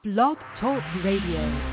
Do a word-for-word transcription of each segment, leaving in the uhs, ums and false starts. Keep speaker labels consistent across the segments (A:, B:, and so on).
A: Blog Talk Radio.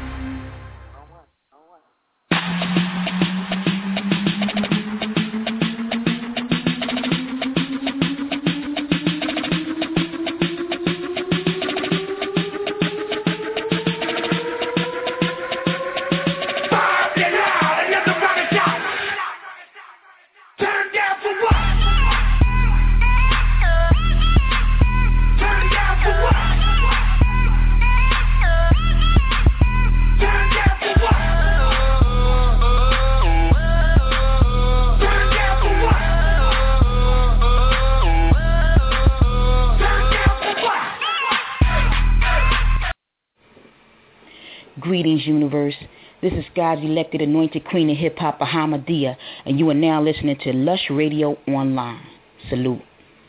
A: Greetings, universe. This is God's elected anointed queen of hip-hop, Bahamadia, and you are now listening to Lush Radio Online. Salute.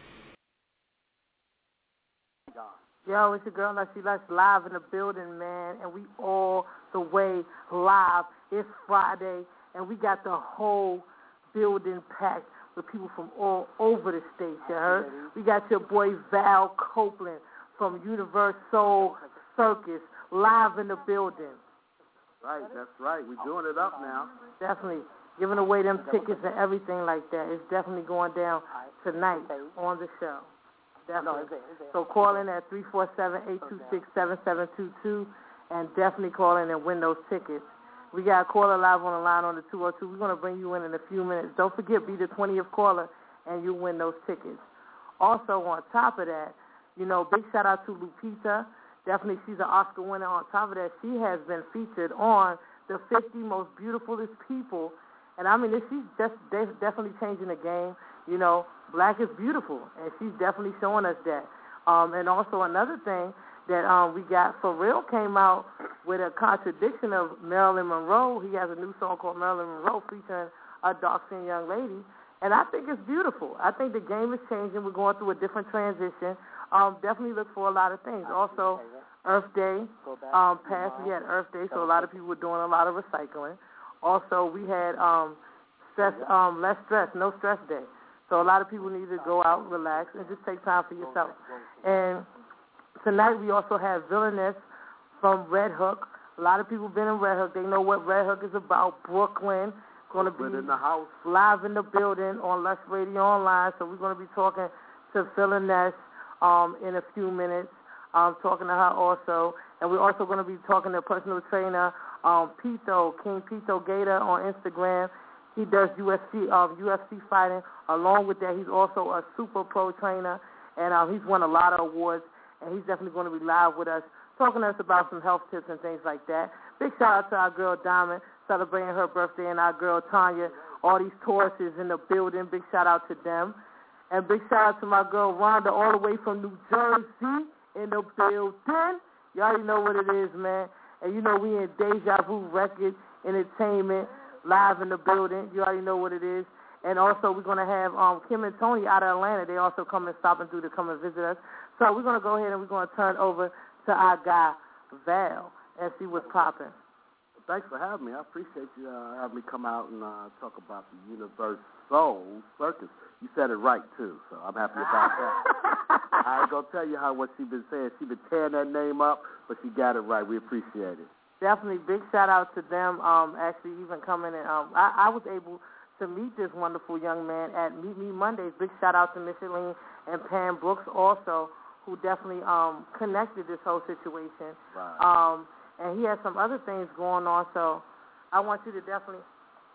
B: Yo, it's your girl, Lushy Lush, live in the building, man, and we all the way live. It's Friday, and we got the whole building packed with people from all over the state, you heard? We got your boy Val Copeland from Universal Circus, live in the building.
C: Right, that's right. We're doing it up now.
B: Definitely. Giving away them tickets and everything like that. It's definitely going down tonight on the show. Definitely. So call in at three four seven, eight two six, seven seven two two and definitely call in and win those tickets. We got a caller live on the line on the two oh two. We're going to bring you in in a few minutes. Don't forget, be the twentieth caller and you win those tickets. Also, on top of that, you know, big shout out to Lupita. Definitely, she's an Oscar winner. On top of that, she has been featured on the fifty Most Beautifulest People. And, I mean, she's just definitely changing the game. You know, black is beautiful, and she's definitely showing us that. Um, and also another thing that um, we got, Pharrell came out with a contradiction of Marilyn Monroe. He has a new song called Marilyn Monroe featuring a dark-skinned young lady. And I think it's beautiful. I think the game is changing. We're going through a different transition. Um, definitely look for a lot of things. Also, Earth Day um, passed. We had Earth Day, so a lot of people were doing a lot of recycling. Also, we had um, stress, um, less stress, no stress day. So a lot of people need to go out, relax, and just take time for yourself. And tonight we also have Villainess from Red Hook. A lot of people been in Red Hook. They know what Red Hook is about. Brooklyn. Going to be
C: in the house,
B: live in the building on Lush Radio Online. So we're going to be talking to Villainess um, in a few minutes. Um, talking to her also. And we're also going to be talking to personal trainer um, Pito, King Pito Gator on Instagram. He does U F C um, U F C fighting. Along with that, he's also a super pro trainer, and um, he's won a lot of awards, and he's definitely going to be live with us, talking to us about some health tips and things like that. Big shout out to our girl Diamond, celebrating her birthday, and our girl Tanya. All these Tauruses in the building. Big shout out to them. And big shout out to my girl Rhonda, all the way from New Jersey, in the building. You already know what it is, man. And you know we in Deja Vu Records Entertainment, live in the building. You already know what it is. And also we're going to have um, Kim and Tony out of Atlanta. They also come and stopping through to come and visit us. So we're going to go ahead and we're going to turn over to our guy, Val, and see what's popping.
C: Thanks for having me. I appreciate you uh, having me come out and uh, talk about the Universal Circus. You said it right, too, so I'm happy about that. I ain't going to tell you how what she been saying. She been tearing that name up, but she got it right. We appreciate it.
B: Definitely. Big shout-out to them um, actually even coming in. Um, I, I was able to meet this wonderful young man at Meet Me Mondays. Big shout-out to Micheline and Pam Brooks also, who definitely um, connected this whole situation.
C: Right.
B: Um, and he has some other things going on, so I want you to definitely,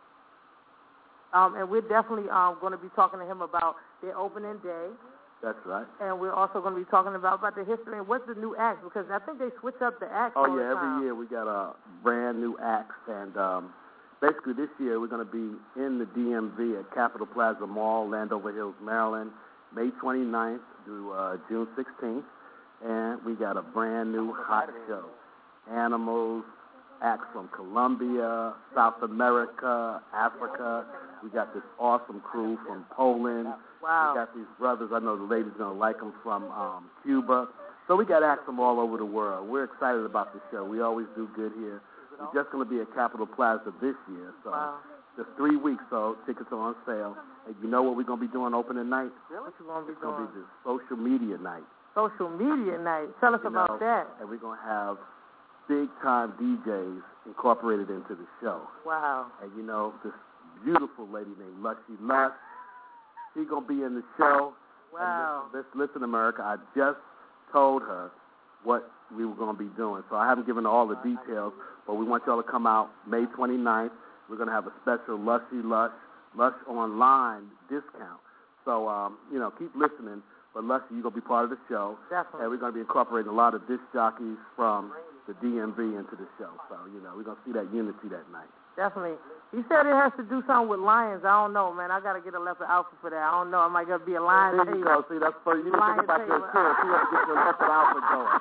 B: um, and we're definitely um, going to be talking to him about their opening day.
C: That's right.
B: And we're also going to be talking about, about the history and what's the new acts, because I think they switch up the acts
C: Oh,
B: all
C: yeah,
B: the time.
C: every year we got a brand new acts, and um, basically this year we're going to be in the D M V at Capitol Plaza Mall, Landover Hills, Maryland, May twenty-ninth through uh, June sixteenth, and we got a brand new hot show. Animals, acts from Colombia, South America, Africa. We got this awesome crew from Poland.
B: Wow.
C: We got these brothers, I know the ladies going to like them, from um, Cuba. So we got acts from all over the world. We're excited about the show. We always do good here. We're just going to be at Capitol Plaza this year. So
B: wow.
C: just three weeks, so tickets are on sale. And you know what we're going to be doing opening night?
B: What you going to be
C: It's
B: doing?
C: going to be the social media night.
B: social media night. Tell us
C: you
B: about
C: know,
B: that.
C: And we're going to have big-time D Js incorporated into the show.
B: Wow.
C: And, you know, this beautiful lady named Lushy Lush, she's going to be in the show.
B: Wow.
C: And listen, listen, America, I just told her what we were going to be doing. So I haven't given her all the details, but we want y'all to come out May twenty-ninth. We're going to have a special Lushy Lush, Lush Online discount. So, um, you know, keep listening. But Lushy, you're going to be part of the show.
B: Definitely.
C: And we're going to be incorporating a lot of disc jockeys from the D M V into the show. So, you know, we're going to see that unity that night.
B: Definitely. He said it has to do something with lions. I don't know, man. I got to get a leopard outfit for that. I don't know. I might got to be a lion.
C: There you go. See, that's funny. You need to think about your insurance. You got to get your leopard outfit going.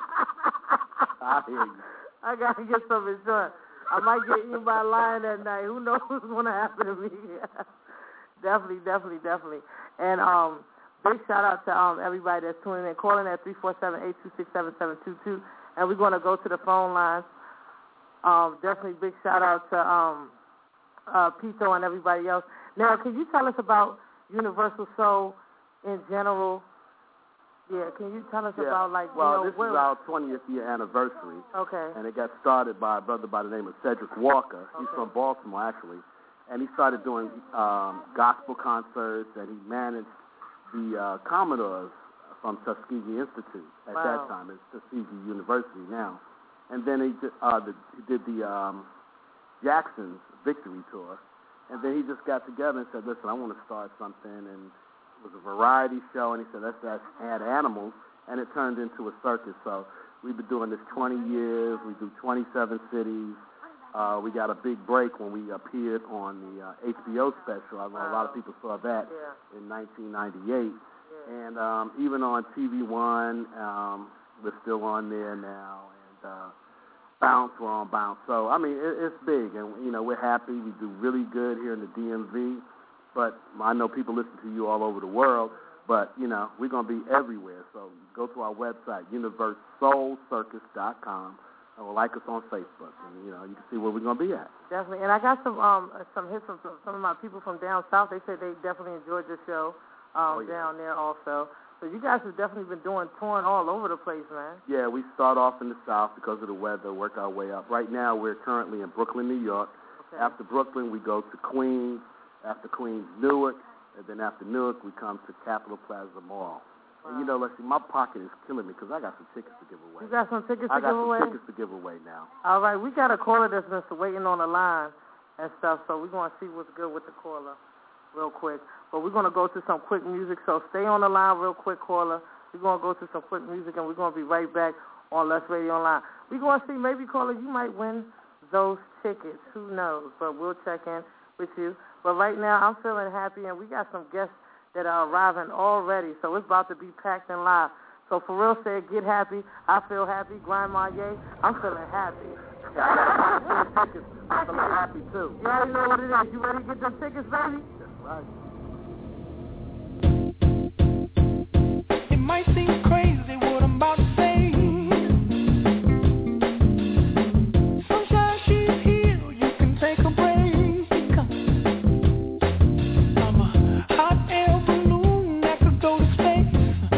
C: I hear you.
B: I got to get some insurance. I might get eaten by a lion that night. Who knows what's going to happen to me? Definitely, definitely, definitely. And um, big shout out to um everybody that's tuning in, calling at three four seven, eight two six, seven seven two two. And we're going to go to the phone lines. Um, definitely big shout out to um, uh, Pito and everybody else. Now, can you tell us about Universal Soul in general? Yeah, can you tell us
C: yeah.
B: about, like,
C: well,
B: you know,
C: this
B: where...
C: is our twentieth year anniversary.
B: Okay.
C: And it got started by a brother by the name of Cedric Walker. He's
B: okay.
C: from Baltimore, actually. And he started doing um, gospel concerts, and he managed the uh, Commodores from Tuskegee Institute at
B: wow.
C: that time. It's Tuskegee University now. And then he did, uh, the, he did the um, Jackson's Victory Tour. And then he just got together and said, listen, I want to start something. And it was a variety show. And he said, let's, let's add animals. And it turned into a circus. So we've been doing this twenty years. We do twenty-seven cities. Uh, we got a big break when we appeared on the uh, H B O special. I know wow. a lot of people saw that
B: yeah.
C: in nineteen ninety-eight.
B: Yeah.
C: And um, even on T V One, um, we're still on there now. And uh, Bounce, we're on Bounce. So, I mean, it, it's big. And, you know, we're happy. We do really good here in the D M V. But I know people listen to you all over the world. But, you know, we're going to be everywhere. So go to our website, universe soul circus dot com. Or like us on Facebook, and you know you can see where we're gonna be at.
B: Definitely, and I got some um some hits from some of my people from down south. They said they definitely enjoyed the show um
C: oh, yeah.
B: down there also. So you guys have definitely been doing touring all over the place, man.
C: Yeah, we start off in the south because of the weather, work our way up. Right now we're currently in Brooklyn, New York.
B: Okay.
C: After Brooklyn, we go to Queens. After Queens, Newark, and then after Newark, we come to Capitol Plaza Mall.
B: Wow.
C: And, you know, let's see, my pocket is killing me because I got some tickets to give away.
B: You got some tickets
C: I
B: to give away?
C: I got some tickets to give away now.
B: All right, we got a caller that's been waiting on the line and stuff, so we're going to see what's good with the caller real quick. But we're going to go to some quick music, so stay on the line real quick, caller. We're going to go to some quick music, and we're going to be right back on Lush Radio Online. We're going to see, maybe, caller, you might win those tickets. Who knows? But we'll check in with you. But right now, I'm feeling happy, and we got some guests that are arriving already, so it's about to be packed and live. So for real, say get happy. I feel happy. Grandma Ye, I'm feeling happy.
C: I'm feeling happy, too.
B: You already know what it is. You ready to get them tickets, baby?
C: That's right.
D: It might seem crazy what I'm about to say. Sunshine, she's here. You can take a break. I'm a hot air balloon that could go to space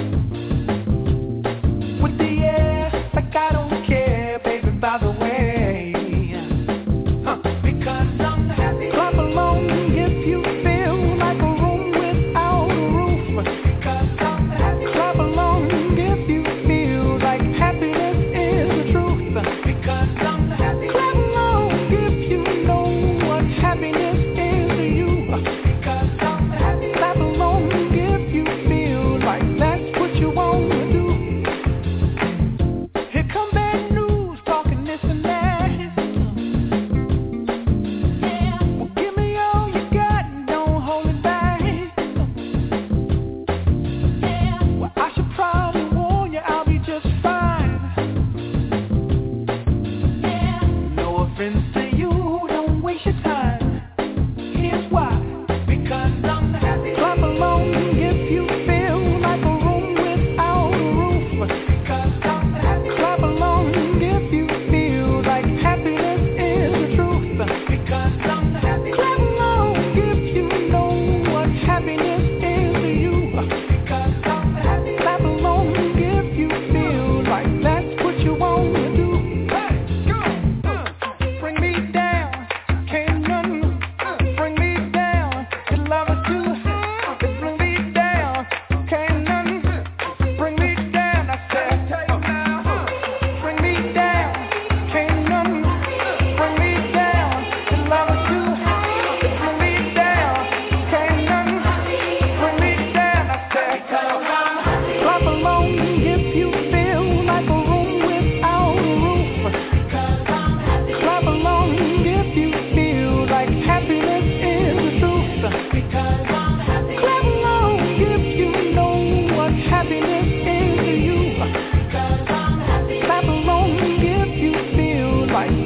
D: with the air like I don't care, baby, by the way. Huh. Because I'm happy. Clap along if you feel like a room without a roof. Because I'm happy. Clap along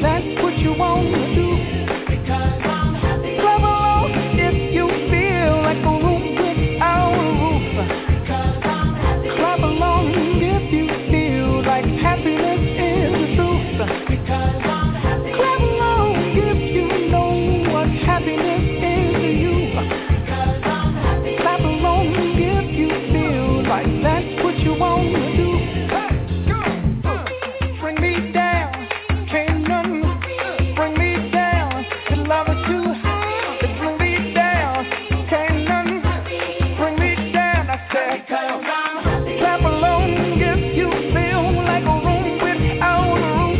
D: that's what you want to do. Because I'm happy. Clap along if you feel like a room without a roof. Because I'm happy. Clap along if you feel like happiness is the truth. Because I'm happy. Clap along if you know what happiness is to you. Because I'm happy. Clap along if you feel like that's what you want to do. Bring me down, can't none bring me down. The love is too high to bring me down. Can't none bring me down. I said, clap along if you feel like a room without a roof.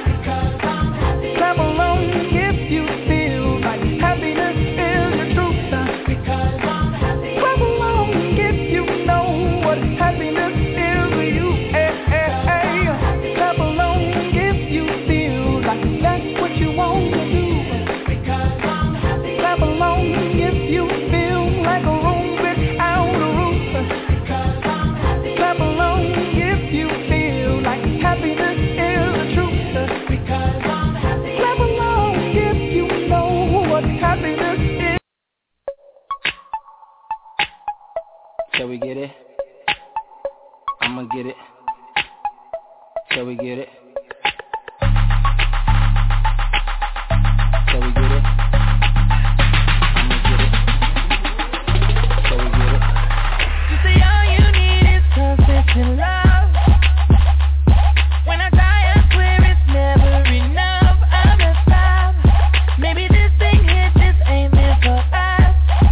D: Clap along if you feel like happiness is the truth. Clap along if you know what happiness is to you. Hey, hey, hey. Clap along if you feel like that's what you want to do. Clap along if you feel like a room without a roof. Clap along if you feel like happiness is the truth. Clap along if you know what happiness is.
E: Shall we get it? I'ma get it. Shall we get it? Shall we get it? I'ma get it. Shall we get it?
D: You say all you need is consistent love. When I try, I swear it's never enough. I'm a stop. Maybe this thing here just ain't meant for us.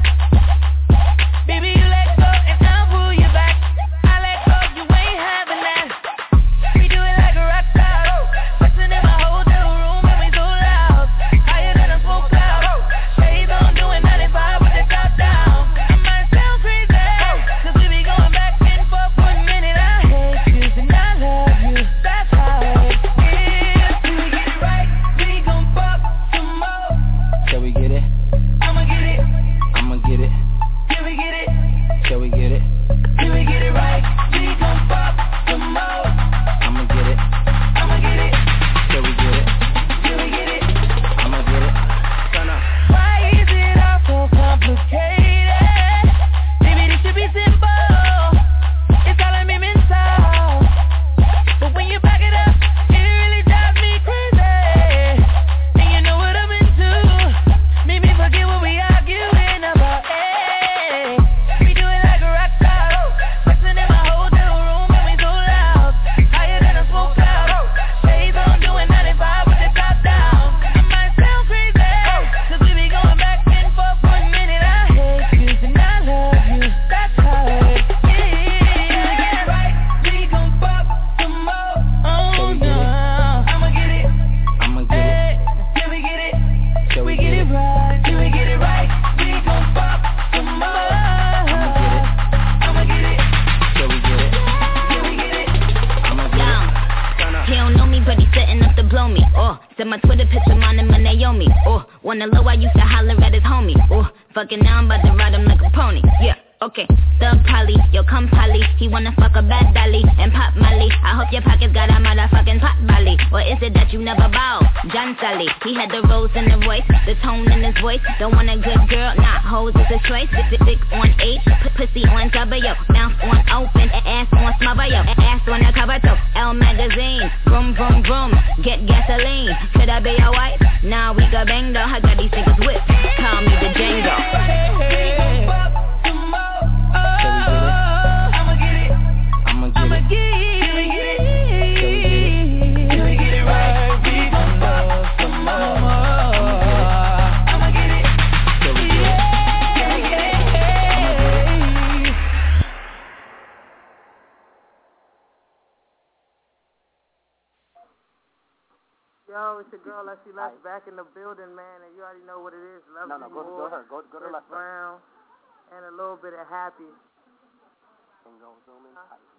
D: Baby, you let go and I'll pull you back. I let go, you ain't having that. We do it like a rock star. Bustin' in my hotel room and we so loud. Higher than a smoke cloud. Shades on doing ninety-five with the top down. I might sound crazy, cause we be going back and forth for a minute. I hate you and I love you. That's how it is. Till we get it right, we gon' fuck some more.
E: Shall we get it?
D: I'ma get it.
E: I'ma get it.
D: Till we get it.
E: Shall we get it?
D: Till we get it right, we gon' fuck some more.
E: I'ma get it.
D: I'ma get it.
E: Shall we get it?
D: Till we get it.
E: I'ma get it. Turn up.
D: Why is it all so complicated? Maybe this should be simple. It's all I'm aiming so. But when you back it up, it really drives me crazy. And you know what I'm into. Made me forget what we arguing about. Hey, we do it like a rock star. Bustin' in my hotel room and we so loud. Higher than a smoke cloud. Shades on doing ninety-five with the top down. I might sound crazy, cause we be going back and forth for a minute. I hate you and I love you. That's how it is. Yeah, right, we gon' fuck some more. Oh no, I'ma get it.
E: I'ma get it.
D: Hey, till we get it.
E: Shall
D: We
E: we
D: get
E: get
D: it
E: it?
D: right, till we get it right. We gon' fuck some more.
E: I'ma get it.
D: I'ma get it.
E: Shall we get it?
D: Till we get it.
E: I'ma get it. Turn up.
A: He don't know me, but he setting up to blow me. Oh, said my Twitter picture, mine and my Naomi. Oh, wanna low, I used to holler at his homie. Oh, fucking now I'm about to ride him like a pony. Yeah, okay. Thug Polly, yo come Polly. He wanna fuck a bad dolly and pop Molly. I hope your pockets got a motherfucking pot belly. Or is it that you never bow? John Sally, he had the rose in the voice, the tone in his voice. Don't want a good girl, not hoes is a choice. Six, six on eight, p- pussy on double, yo. Mouth on open, ass on smother, yo. Ass on the cover, toe. L magazine, vroom vroom vroom. Get gasoline. Could I be your wife? Nah, we got bang though. I got these niggas whipped. Call me the Django.
D: I'ma get it.
E: I'ma get
D: I'ma
E: it.
D: get it. Till we get it right, we gon' fuck some more. I'ma get it.
E: Shall we get it?
D: Till we get it.
B: Yo, it's your girl Leslie Les back in the building, man, and you already know what it is. Love
C: No, no, go, go her. Go, go to
B: Chris
C: left.
B: Brown, and a little bit of Happy.
C: And go zoom in.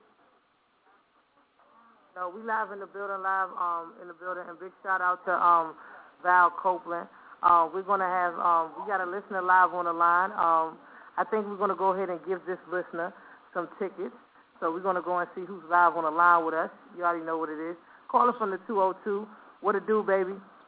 B: No, we live in the building, live um in the building, and big shout out to um Val Copeland. Um, we're gonna have um we got a listener live on the line. Um, I think we're gonna go ahead and give this listener some tickets. So we're gonna go and see who's live on the line with us. You already know what it is. Call us from the two oh two. What it do, baby?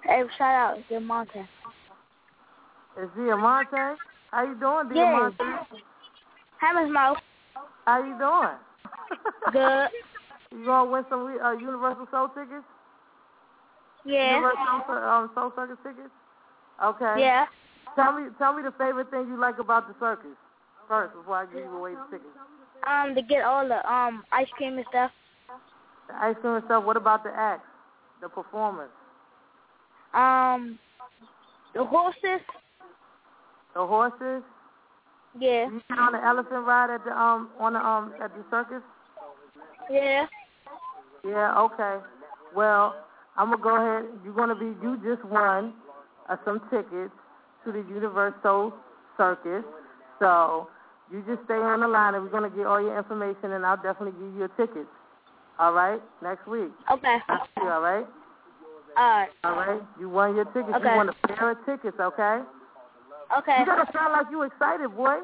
F: Hey, shout out, Diamante.
B: It's Diamante? How you doing,
F: Yes.
B: Diamante?
F: Hi, Miss Mo.
B: How you doing?
F: Good.
B: You gonna win some uh, Universal Soul tickets?
F: Yeah.
B: Universal um, Soul Circus tickets? Okay.
F: Yeah.
B: Tell me, tell me the favorite thing you like about the circus first before I give you away the tickets.
F: Um, to get all the um ice cream and stuff.
B: The ice cream and stuff. What about the acts, the performance?
F: Um, the horses.
B: The horses.
F: Yeah.
B: You sit on the elephant ride at the um on the um at the circus?
F: Yeah.
B: Yeah. Okay. Well, I'm gonna go ahead. You're gonna be. You just won uh, some tickets to the Universal Circus. So you just stay on the line, and we're gonna get all your information, and I'll definitely give you your tickets. All right, next week.
F: Okay.
B: You all right?
F: All right.
B: All right. You won your tickets.
F: Okay.
B: You won a pair of tickets. Okay.
F: Okay.
B: You gotta sound like you excited, boy.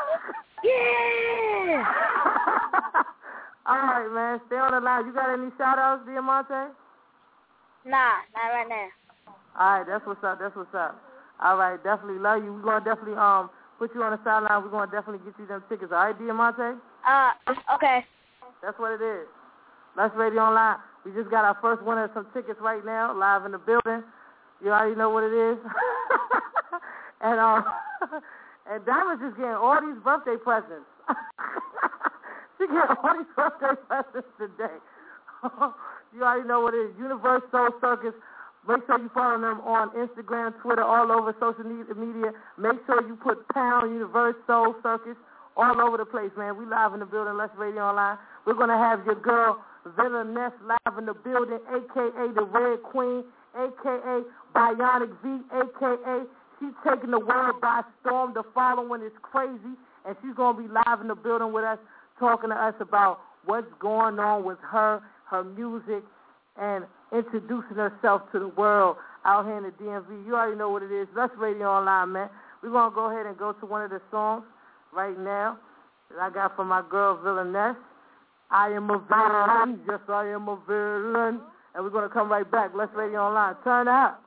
F: Yeah.
B: All right, man. Stay on the line. You got any shout outs, Diamante?
F: Nah, not right now.
B: All right, that's what's up. That's what's up. All right, definitely love you. We're gonna definitely um put you on the sideline. We're gonna definitely get you them tickets. All right, Diamante?
F: Uh, okay.
B: That's what it is. Let's Radio Online. We just got our first winner of some tickets right now, live in the building. You already know what it is. and um, and Diamond's just getting all these birthday presents. She getting all these birthday presents today. You already know what it is. Universal Soul Circus. Make sure you follow them on Instagram, Twitter, all over social media. Make sure you put pound Universal Soul Circus all over the place, man. We live in the building. Let's Radio Online. We're going to have your girl, Villa Ness, live in the building, a k a. the Red Queen, a k a. Bionic V, a k a. She's taking the world by storm. The following is crazy, and she's going to be live in the building with us, talking to us about what's going on with her, her music, and introducing herself to the world out here in the D M V. You already know what it is. Let's Radio Online, man. We're going to go ahead and go to one of the songs right now that I got from my girl, Villa Ness. I am a villain. Yes, I am a villain. And we're going to come right back. Let's Radio Online. Turn it up.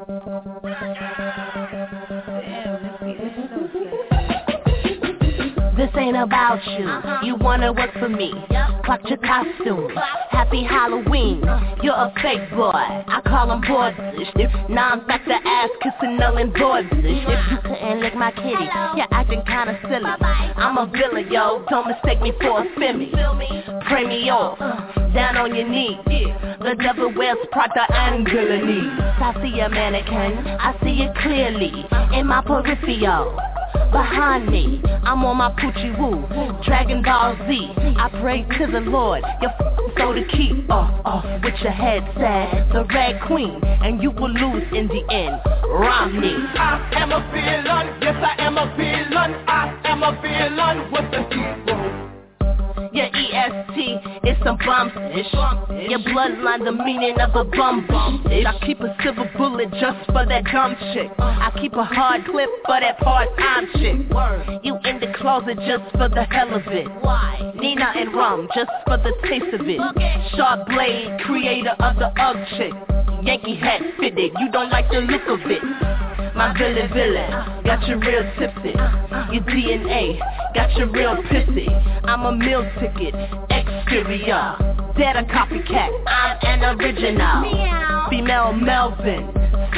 G: This ain't about you. Uh-huh. You wanna work for me. Yep. Clock your costume. Clock. Happy Halloween. Uh-huh. You're a fake boy. I call them boards-ish. Non-factor ass kissing null and voids-ish. If you couldn't lick my kitty, hello, you're acting kinda silly. Bye-bye. I'm a villain, yo. Don't mistake me for a filmy. Pray me off. Uh. Down on your knees. Yeah. The devil wears Prada and Guillenese. I see a mannequin. I see it clearly. In my peripheral. Behind me, I'm on my Poochie Woo, Dragon Ball Z. I pray to the Lord, your f***ing soul to keep off, off with your head sad. The Red Queen, and you will lose in the end. Romney.
D: I am a villain, yes I am a villain. I am a villain with the hero.
G: Your E S T is some bump-ish. Your bloodline the meaning of a bum bum-ish. I keep a silver bullet just for that dumb chick. I keep a hard clip for that part-time chick. You in the closet just for the hell of it. Nina and rum just for the taste of it. Sharp blade, creator of the Ugg chick. Yankee hat fitted, you don't like the look of it. My villain villain, got you real tipsy. Your D N A, got you real pissy. I'm a meal ticket, exterior. Dead a copycat, I'm an original. Meow. Female Melvin,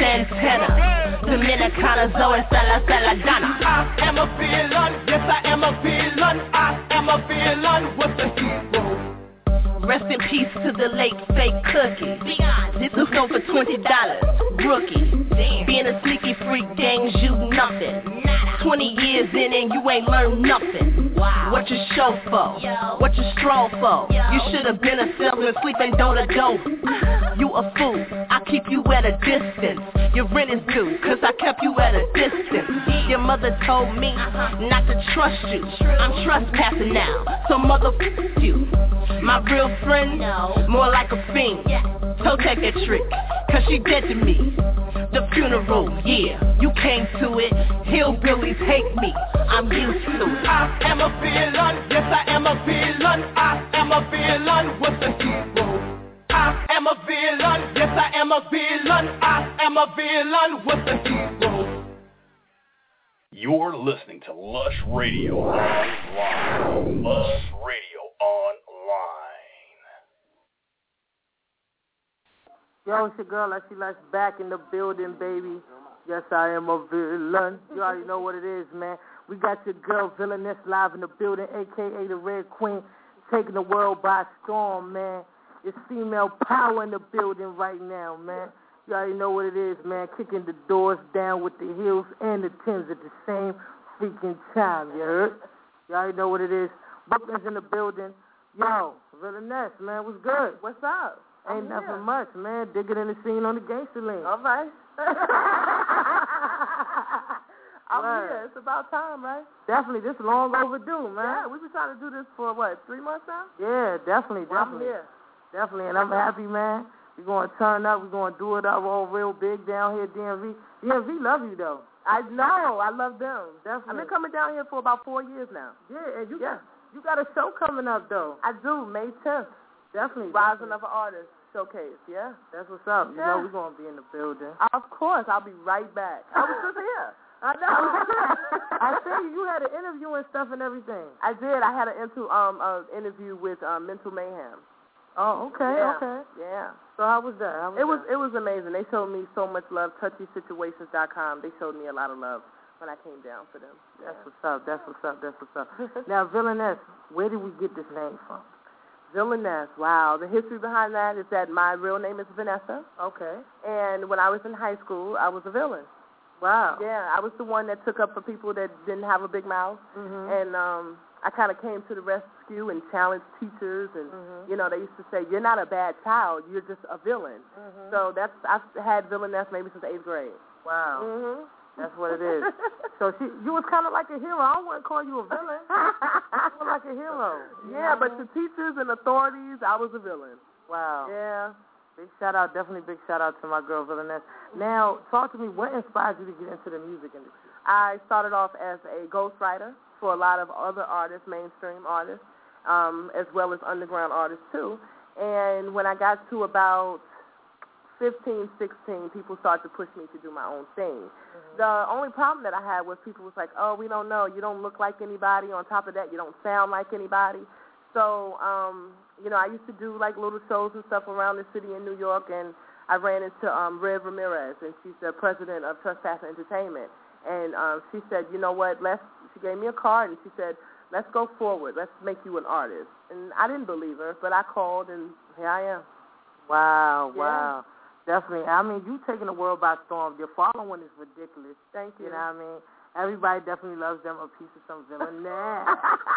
G: Santana, Dominicana, Zoe, Sala, Saladana.
D: I am a villain, yes I am a villain. I am a villain with the hero.
G: Rest in peace to the late fake cookie. This was sold for twenty dollars. Rookie. Being a sneaky freak gains you nothing. Twenty years in and you ain't learned nothing. What you show for? What you stroll for? You should have been a salesman sleeping door to door. You a fool. I keep you at a distance. Your rent is due, cause I kept you at a distance. Your mother told me not to trust you. I'm trespassing now, so mother f*** you. My real friend, more like a fiend. So take that trick, cause she dead to me. The funeral, yeah, you came to it. Hillbillies hate me, I'm used to it.
D: I am a villain, yes I am a villain. I am a villain with the hero. I am a villain.
H: villain. Yes, I am a villain. I am a villain with the hero.
I: You're listening to Lush Radio Online. Lush Radio Online.
B: Yo, it's your girl, Leslie Lush, back in the building, baby. Yes, I am a villain. You already know what it is, man. We got your girl, Villainess, live in the building, a k a the Red Queen, taking the world by storm, man. It's female power in the building right now, man. You already know what it is, man. Kicking the doors down with the heels and the Timbs at the same freaking time, you heard? You already know what it is. Brooklyn's in the building. Yo, Villainess, man, what's good?
J: What's up?
B: Ain't
J: I'm
B: nothing
J: here.
B: much, man. Digging in the scene on the gangster lane.
J: All right. I'm
B: Right.
J: here. It's about time, right?
B: Definitely. This long overdue, man.
J: Yeah, we've been trying to do this for, what, three months now?
B: Yeah, definitely,
J: Well, I'm
B: definitely.
J: here.
B: Definitely, and I'm happy, man. We're going to turn up. We're going to do it up all real big down here at D M V. D M V love you, though.
J: I know. I love them.
B: Definitely.
J: I've been coming down here for about four years now.
B: Yeah, and you,
J: Yeah.
B: got, you got a show coming up, though.
J: I do, May tenth.
B: Definitely.
J: Rising
B: definitely.
J: of an Artist Showcase, yeah.
B: That's what's up. You
J: Yeah.
B: know we're going to be in the building.
J: Of course. I'll be right back. I was just here.
B: I know. I see you. You had an interview and stuff and everything.
J: I did. I had an into, um, uh, interview with um, Mental Mayhem.
B: Oh, okay,
J: Yeah.
B: okay.
J: Yeah.
B: So how was that? How was
J: It was
B: that?
J: it was amazing. They showed me so much love. touchy situations dot com. They showed me a lot of love when I came down for them.
B: That's what's up. That's what's up. That's what's up. Now, Villainess, where did we get this name from?
J: Villainess. Wow. The history behind that is that my real name is Vanessa.
B: Okay.
J: And when I was in high school, I was a villain.
B: Wow.
J: Yeah, I was the one that took up for people that didn't have a big mouth.
B: Mhm.
J: And um, I kind of came to the rescue and challenged teachers. And,
B: Mhm.
J: you know, they used to say, you're not a bad child. You're just a villain.
B: Mhm.
J: So that's I've had Villainess maybe since eighth grade.
B: Wow.
J: Mm-hmm.
B: That's what it is. So she, you was kind of like a hero. I wouldn't call you a villain. You were like a hero. You
J: Yeah,
B: know
J: but
B: what I
J: to teachers and authorities, I was a villain.
B: mean? Wow.
J: Yeah.
B: Big shout out, definitely big shout out to my girl Villainess. Now, talk to me. What inspired you to get into the music industry?
J: I started off as a ghostwriter for a lot of other artists, mainstream artists, um, as well as underground artists too. And when I got to about fifteen, sixteen, people started to push me to do my own thing. Mm-hmm. The only problem that I had was people was like, oh, we don't know. You don't look like anybody. On top of that, you don't sound like anybody. So, um, you know, I used to do like little shows and stuff around the city in New York, and I ran into um, Rev Ramirez, and she's the president of Trespass Entertainment. And um, she said, you know what, let's, she gave me a card, and she said, let's go forward. Let's make you an artist. And I didn't believe her, but I called, and here I am.
B: Wow,
J: Yeah.
B: wow. Definitely. I mean, you taking the world by storm. Your following is ridiculous.
J: Thank you.
B: You know what I mean? Everybody definitely loves them a piece of some Villainess.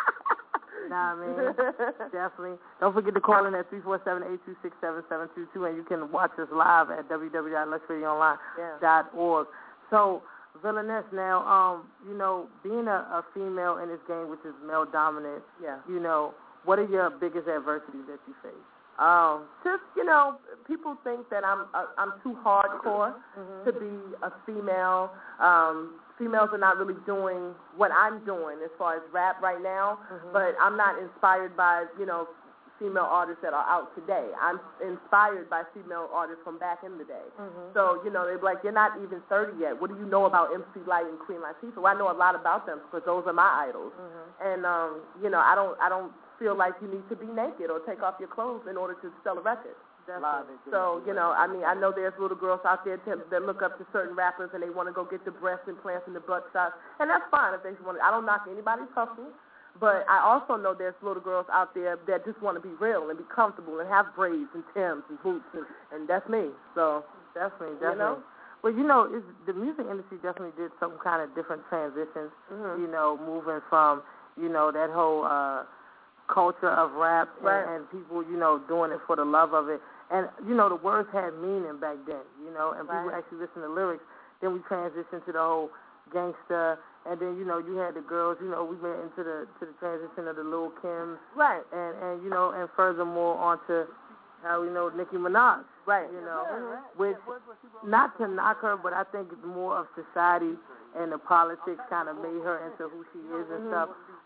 B: You know what I mean? Definitely. Don't forget to call in at three four seven, eight two six, seven seven two two, and you can watch us live at w w w dot lush radio online dot org. So, Villainess, now, um, you know, being a, a female in this game, which is male dominant,
J: Yeah.
B: you know, what are your biggest adversities that you face?
J: Um, just, you know, people think that I'm uh, I'm too hardcore
B: Mhm.
J: to be a female. Um, females are not really doing what I'm doing as far as rap right now,
B: Mhm.
J: but I'm not inspired by, you know, female artists that are out today. I'm inspired by female artists from back in the day.
B: Mhm.
J: So, you know, they're like, you're not even thirty yet. What do you know about M C Lyte and Queen Latifah? Well, I know a lot about them because those are my idols.
B: Mhm.
J: And, um, you know, I don't I don't feel like you need to be naked or take off your clothes in order to sell a record.
B: Definitely.
J: So, you know, I mean, I know there's little girls out there to, that look up to certain rappers and they want to go get the breast implants and the butt shots, and that's fine if they want to. I don't knock anybody's hustle, but I also know there's little girls out there that just want to be real and be comfortable and have braids and Timbs and boots, and, and that's me. So,
B: Definitely,
J: you
B: definitely.
J: know?
B: Well, you know, it's, the music industry definitely did some kind of different transitions,
J: Mhm.
B: you know, moving from, you know, that whole uh, culture of rap and,
J: Right.
B: and people, you know, doing it for the love of it. And, you know, the words had meaning back then, you know, and people
J: Right.
B: actually listened to lyrics. Then we transitioned to the whole gangster, and then, you know, you had the girls, you know, we went into the to the transition of the Lil' Kims.
J: Right.
B: And, and, you know, and furthermore onto how we know Nicki Minaj.
J: Right.
B: You know,
J: Yeah, right.
B: which, not to knock her, but I think it's more of society and the politics kind of made her into who she is and
J: Mhm.
B: stuff.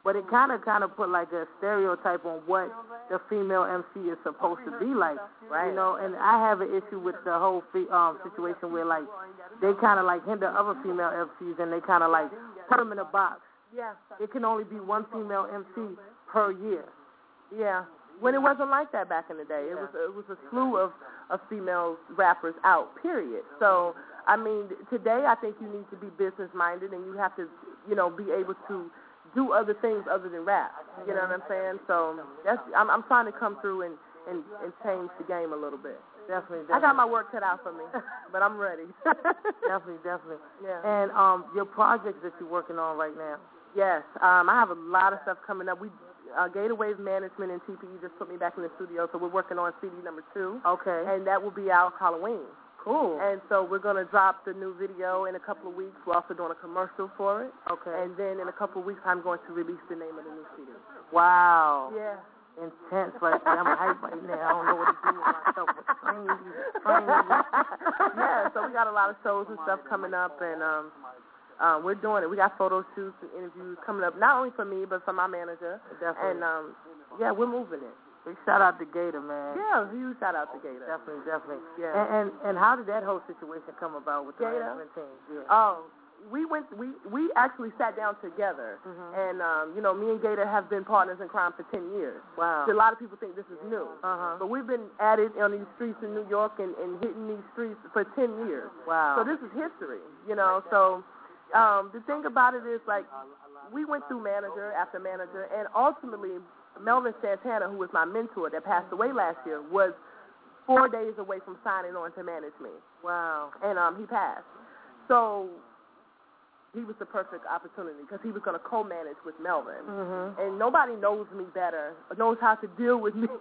B: But it kind of kind of put like a stereotype on what the female M C is supposed to be like,
J: right?
B: You know, and I have an issue with the whole fe- um, situation where like they kind of like hinder other female M Cs and they kind of like put them in a box.
J: Yeah.
B: It can only be one female M C per year.
J: Yeah. When it wasn't like that back in the day, it was it was a slew of, of female rappers out. Period. So I mean, today I think you need to be business minded and you have to, you know, be able to do other things other than rap. You know what I'm saying? So that's I'm, I'm trying to come through and, and, and change the game a little bit.
B: Definitely, definitely.
J: I got my work cut out for me, but I'm ready.
B: definitely, definitely.
J: Yeah.
B: And um, your projects that you're working on right now?
J: Yes, um, I have a lot of stuff coming up. We uh, Gator Wave Management and T P E just put me back in the studio, so we're working on C D number two.
B: Okay.
J: And that will be out Halloween.
B: Cool.
J: And so we're going to drop the new video in a couple of weeks. We're also doing a commercial for it.
B: Okay.
J: And then in a couple of weeks, I'm going to release the name of the new C D.
B: Wow.
J: Yeah.
B: Intense right there. I'm hyped right now. I don't know what to do with myself. But crazy, crazy.
J: Yeah, so we got a lot of shows and stuff coming up, and um, uh, we're doing it. We got photo shoots and interviews coming up, not only for me, but for my manager.
B: Definitely.
J: And, um, yeah, we're moving it.
B: Big shout out to Gator, man.
J: Yeah, huge shout out to Gator.
B: Definitely, definitely.
J: Yeah.
B: And, and and how did that whole situation come about with the
J: Gator?
B: management team? Yeah.
J: Oh, we went. We we actually sat down together,
B: mm-hmm.
J: and um, you know, me and Gator have been partners in crime for ten years.
B: Wow.
J: So a lot of people think this is new,
B: uh-huh.
J: but we've been at it on these streets in New York and, and hitting these streets for ten years.
B: Wow.
J: So this is history, you know. So um, the thing about it is, like, we went through manager after manager, and ultimately, Melvin Santana, who was my mentor that passed away last year, was four days away from signing on to manage me.
B: Wow.
J: And um, he passed. So he was the perfect opportunity because he was going to co-manage with Melvin.
B: Mm-hmm.
J: And nobody knows me better, knows how to deal with me,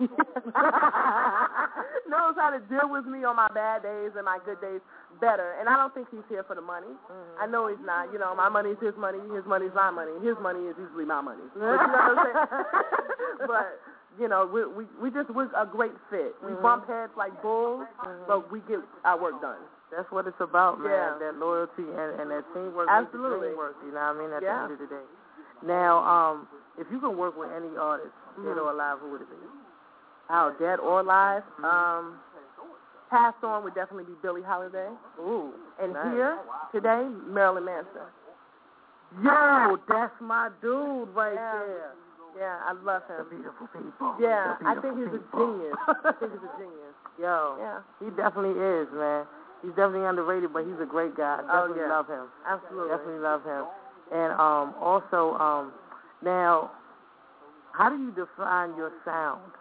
J: knows how to deal with me on my bad days and my good days better. And I don't think he's here for the money.
B: Mm-hmm.
J: I know he's not. You know, my money is his money, his money is my money. His money is usually my money. But you know what I'm saying? But, you know, we we, we just, we're a great fit. We
B: mm-hmm.
J: bump heads like bulls,
B: mm-hmm.
J: but we get our work done.
B: That's what it's about, man.
J: Yeah.
B: That loyalty and, and that teamwork.
J: Absolutely.
B: Teamwork, you know what I mean? At
J: yeah.
B: the end of the day. Now, um, if you can work with any artist,
J: mm-hmm.
B: dead or alive, who would it be?
J: Oh, dead or alive?
B: Mm-hmm.
J: Um, passed on would definitely be Billie Holiday.
B: Ooh.
J: And
B: nice.
J: here, today, Marilyn Manson.
B: Yo, that's my dude right
J: yeah.
B: there.
J: Yeah, I love him.
B: The beautiful people.
J: Yeah,
B: the
J: I think he's
B: people.
J: a genius. I think he's a genius.
B: Yo,
J: yeah.
B: he definitely is, man. He's definitely underrated, but he's a great guy.
J: Oh,
B: Definitely
J: yeah.
B: love him.
J: Absolutely.
B: Definitely love him. And um, also, um, now, how do you define your sound?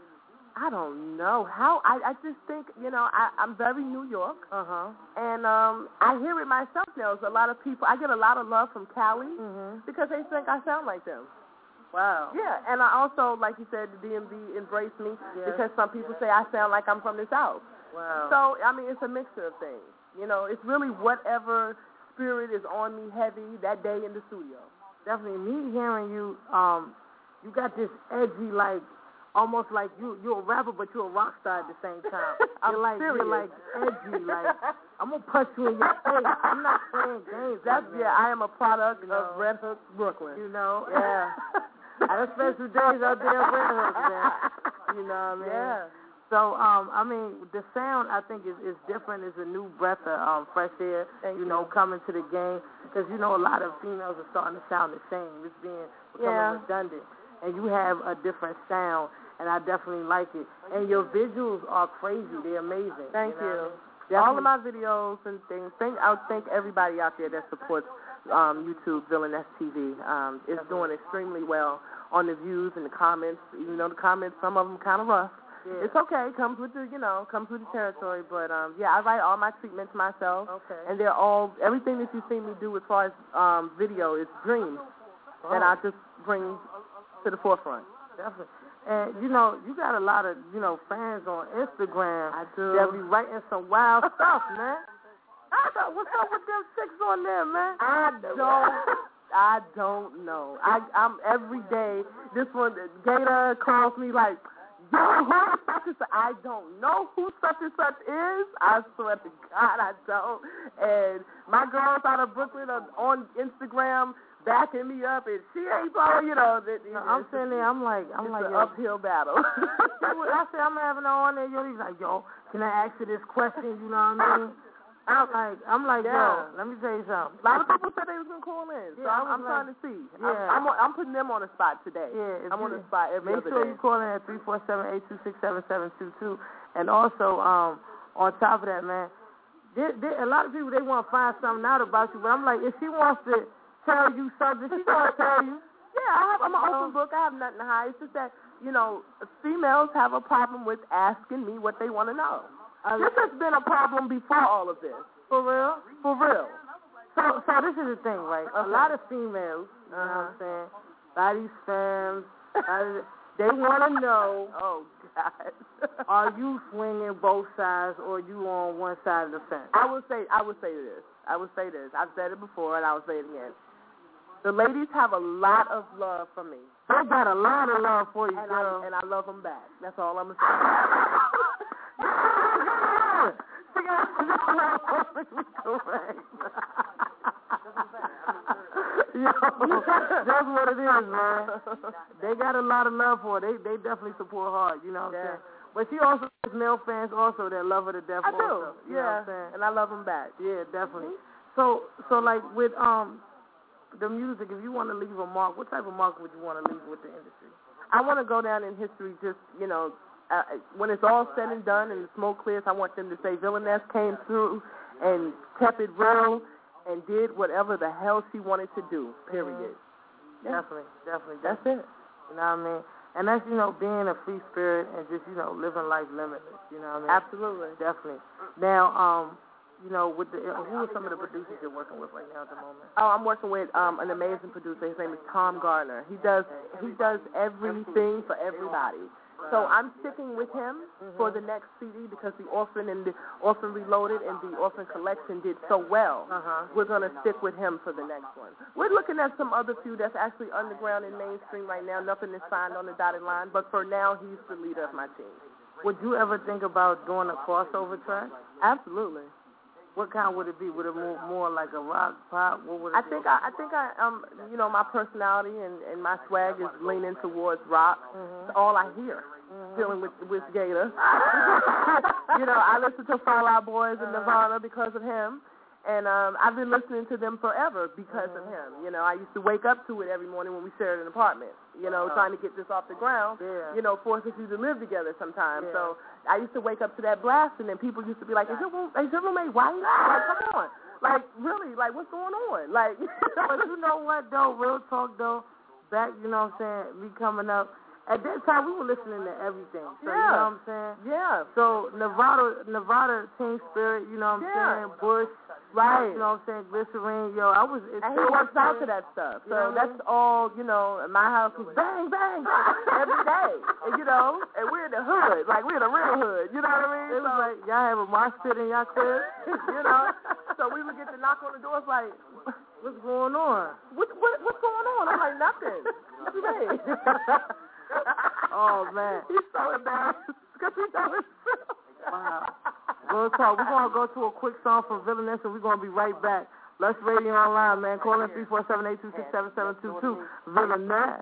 J: I don't know. How, I, I just think, you know, I, I'm very New York.
B: Uh-huh.
J: And um, I hear it myself now. There's a lot of people, I get a lot of love from Cali
B: mm-hmm.
J: because they think I sound like them.
B: Wow.
J: Yeah, and I also, like you said, the D M V embraced me
B: yes.
J: because some people say I sound like I'm from the South.
B: Wow.
J: So, I mean, it's a mixture of things. You know, it's really whatever spirit is on me heavy that day in the studio.
B: Definitely. Me hearing you, um, you got this edgy, like, almost like you, you're a rapper, but you're a rock star at the same time.
J: I'm
B: you're like,
J: serious.
B: You're like edgy, like, I'm going to punch you in your face. I'm not playing games.
J: That's,
B: like
J: yeah, I am a product
B: you know,
J: of Red Hook, Brooklyn.
B: You know?
J: Yeah.
B: I spent some days out there in Red Hook, man. You know what I mean?
J: Yeah.
B: So, um, I mean, the sound, I think, is, is different. It's a new breath of um, fresh air,
J: Thank
B: you
J: you.
B: know, coming to the game. Because, you know, a lot of females are starting to sound the same. It's being becoming
J: Yeah.
B: redundant. And you have a different sound, and I definitely like it. And your visuals are crazy. They're amazing.
J: Thank
B: you.
J: you.
B: Know?
J: All of my videos and things, thank, I thank everybody out there that supports um, YouTube, Villainess T V. Um, it's doing extremely well on the views and the comments. Even though the comments, some of them kind of rough.
B: Yeah.
J: It's okay. Comes with the, you know, comes with the territory. But um, yeah, I write all my treatments myself,
B: Okay.
J: and they're all everything that you see me do as far as um, video is dreams
B: Oh.
J: that I just bring to the forefront.
B: Definitely. And, you know, you got a lot of, you know, fans on Instagram.
J: I do.
B: That be writing some wild stuff, man. I thought, what's up with them chicks on there, man?
J: I don't. I don't know. I, I'm every day. This one, Gator calls me like, yo, who such and such? I don't know who such and such is. I swear to God, I don't. And my girls out of Brooklyn are on Instagram backing me up, and she ain't following, you know. That,
B: no, I'm sitting there, I'm like, I'm
J: it's
B: like,
J: an
B: yo.
J: uphill battle.
B: I said, I'm having her on there, yo. He's like, yo, can I ask you this question? You know what I mean? I'm like, I'm like,
J: yeah.
B: yo, let me tell you something.
J: A lot of people said they was gonna call in, so
B: yeah,
J: I'm, I'm
B: like,
J: trying to see.
B: Yeah.
J: I'm, I'm, I'm putting them on the spot today.
B: Yeah,
J: I'm on the spot every
B: make
J: other
B: sure
J: day.
B: you call in at three four seven, eight two six, seven seven two two. And also, um, on top of that, man, there, there, a lot of people, they want to find something out about you, but I'm like, if she wants to tell you something, she's going to tell you.
J: Yeah, I have, I'm an open book. I have nothing to hide. It's just that, you know, females have a problem with asking me what they want to know. Uh, this has been a problem before all of this.
B: For real?
J: For real.
B: So, so this is the thing, right?
J: Okay.
B: A lot of females, you know
J: uh-huh.
B: what I'm saying, a lot of these femmes, they want to know,
J: oh, God,
B: are you swinging both sides or you on one side of the fence?
J: I would say, I would say this. I would say this. I've said it before, and I will say it again. The ladies have a lot of love for me.
B: They got a lot of love for you,
J: and
B: girl.
J: I, and I love them back. That's all I'm going to say.
B: Yo, that's what it is, man. They got a lot of love for her. They they definitely support hard, you know what
J: yeah.
B: I'm saying? But she also has male fans also that love her to death
J: I
B: also.
J: do,
B: You
J: yeah,
B: know what I'm saying?
J: and I love them back.
B: Yeah, definitely. So, so like with um the music, if you want to leave a mark, what type of mark would you want to leave with the industry?
J: I want to go down in history just, you know, uh, when it's all said and done and the smoke clears, I want them to say Villainess came through and kept it real and did whatever the hell she wanted to do, period.
B: Mm-hmm. Yeah. Definitely, definitely,
J: That's
B: definitely.
J: it.
B: You know what I mean? And that's, you know, being a free spirit and just, you know, living life limitless, you know what I mean?
J: Absolutely.
B: Definitely. Now, um, you know, with the, who are some of the producers you're working with right now at the moment?
J: Oh, I'm working with um, an amazing producer. His name is Tom Garner. He does he does everything for everybody. So I'm sticking with him mm-hmm. for the next C D because the Orphan and the Orphan Reloaded and the Orphan Collection did so well.
B: Uh-huh.
J: We're gonna stick with him for the next one. We're looking at some other few that's actually underground and mainstream right now. Nothing is signed on the dotted line, but for now, he's the leader of my team.
B: Would you ever think about doing a crossover track?
J: Absolutely.
B: What kind would it be? Would it move more like a rock, pop? What would it
J: I
B: be?
J: think I, I think I um you know my personality and, and my swag is leaning towards rock.
B: Mm-hmm.
J: It's all I hear.
B: Mm-hmm.
J: Dealing with with Gator. You know, I listen to Fall Out Boys and Nirvana because of him. And um, I've been listening to them forever because
B: mm-hmm.
J: of him. You know, I used to wake up to it every morning when we shared an apartment, you know,
B: uh-huh.
J: trying to get this off the ground,
B: yeah.
J: you know, forces you to live together sometimes.
B: Yeah.
J: So I used to wake up to that blast, and then people used to be like, is your, room, is your roommate white? Like, come on. Like, really, like, what's going on? Like,
B: but you know what, though, real talk, though, back, you know what I'm saying, me coming up, at that time, we were listening to everything. So,
J: yeah.
B: you know what I'm saying?
J: Yeah.
B: So, Nevada, Nevada, Team Spirit, you know what I'm
J: yeah.
B: saying? Bush,
J: right.
B: You know what I'm saying? Glycerine, yo, I was...
J: And he works out to that stuff. So, you know that's I mean? all, you know, my house was bang, bang, every day. And, you know, and we're in the hood. Like, we're in the real hood. You know what I mean?
B: It was so, like, y'all have a mosh pit in y'all crib?
J: You know? So, we would get to knock on the doors like,
B: what's going on?
J: What, what, what's going on? I'm like, nothing. What you mean?
B: Oh, man.
J: He's so embarrassed because he knows himself.
B: Wow. Real talk. We're going to go to a quick song from Villainess, and we're going to be right back. Lush Radio Online, man. Call in three four seven, eight two six, seven seven two two. Villainess.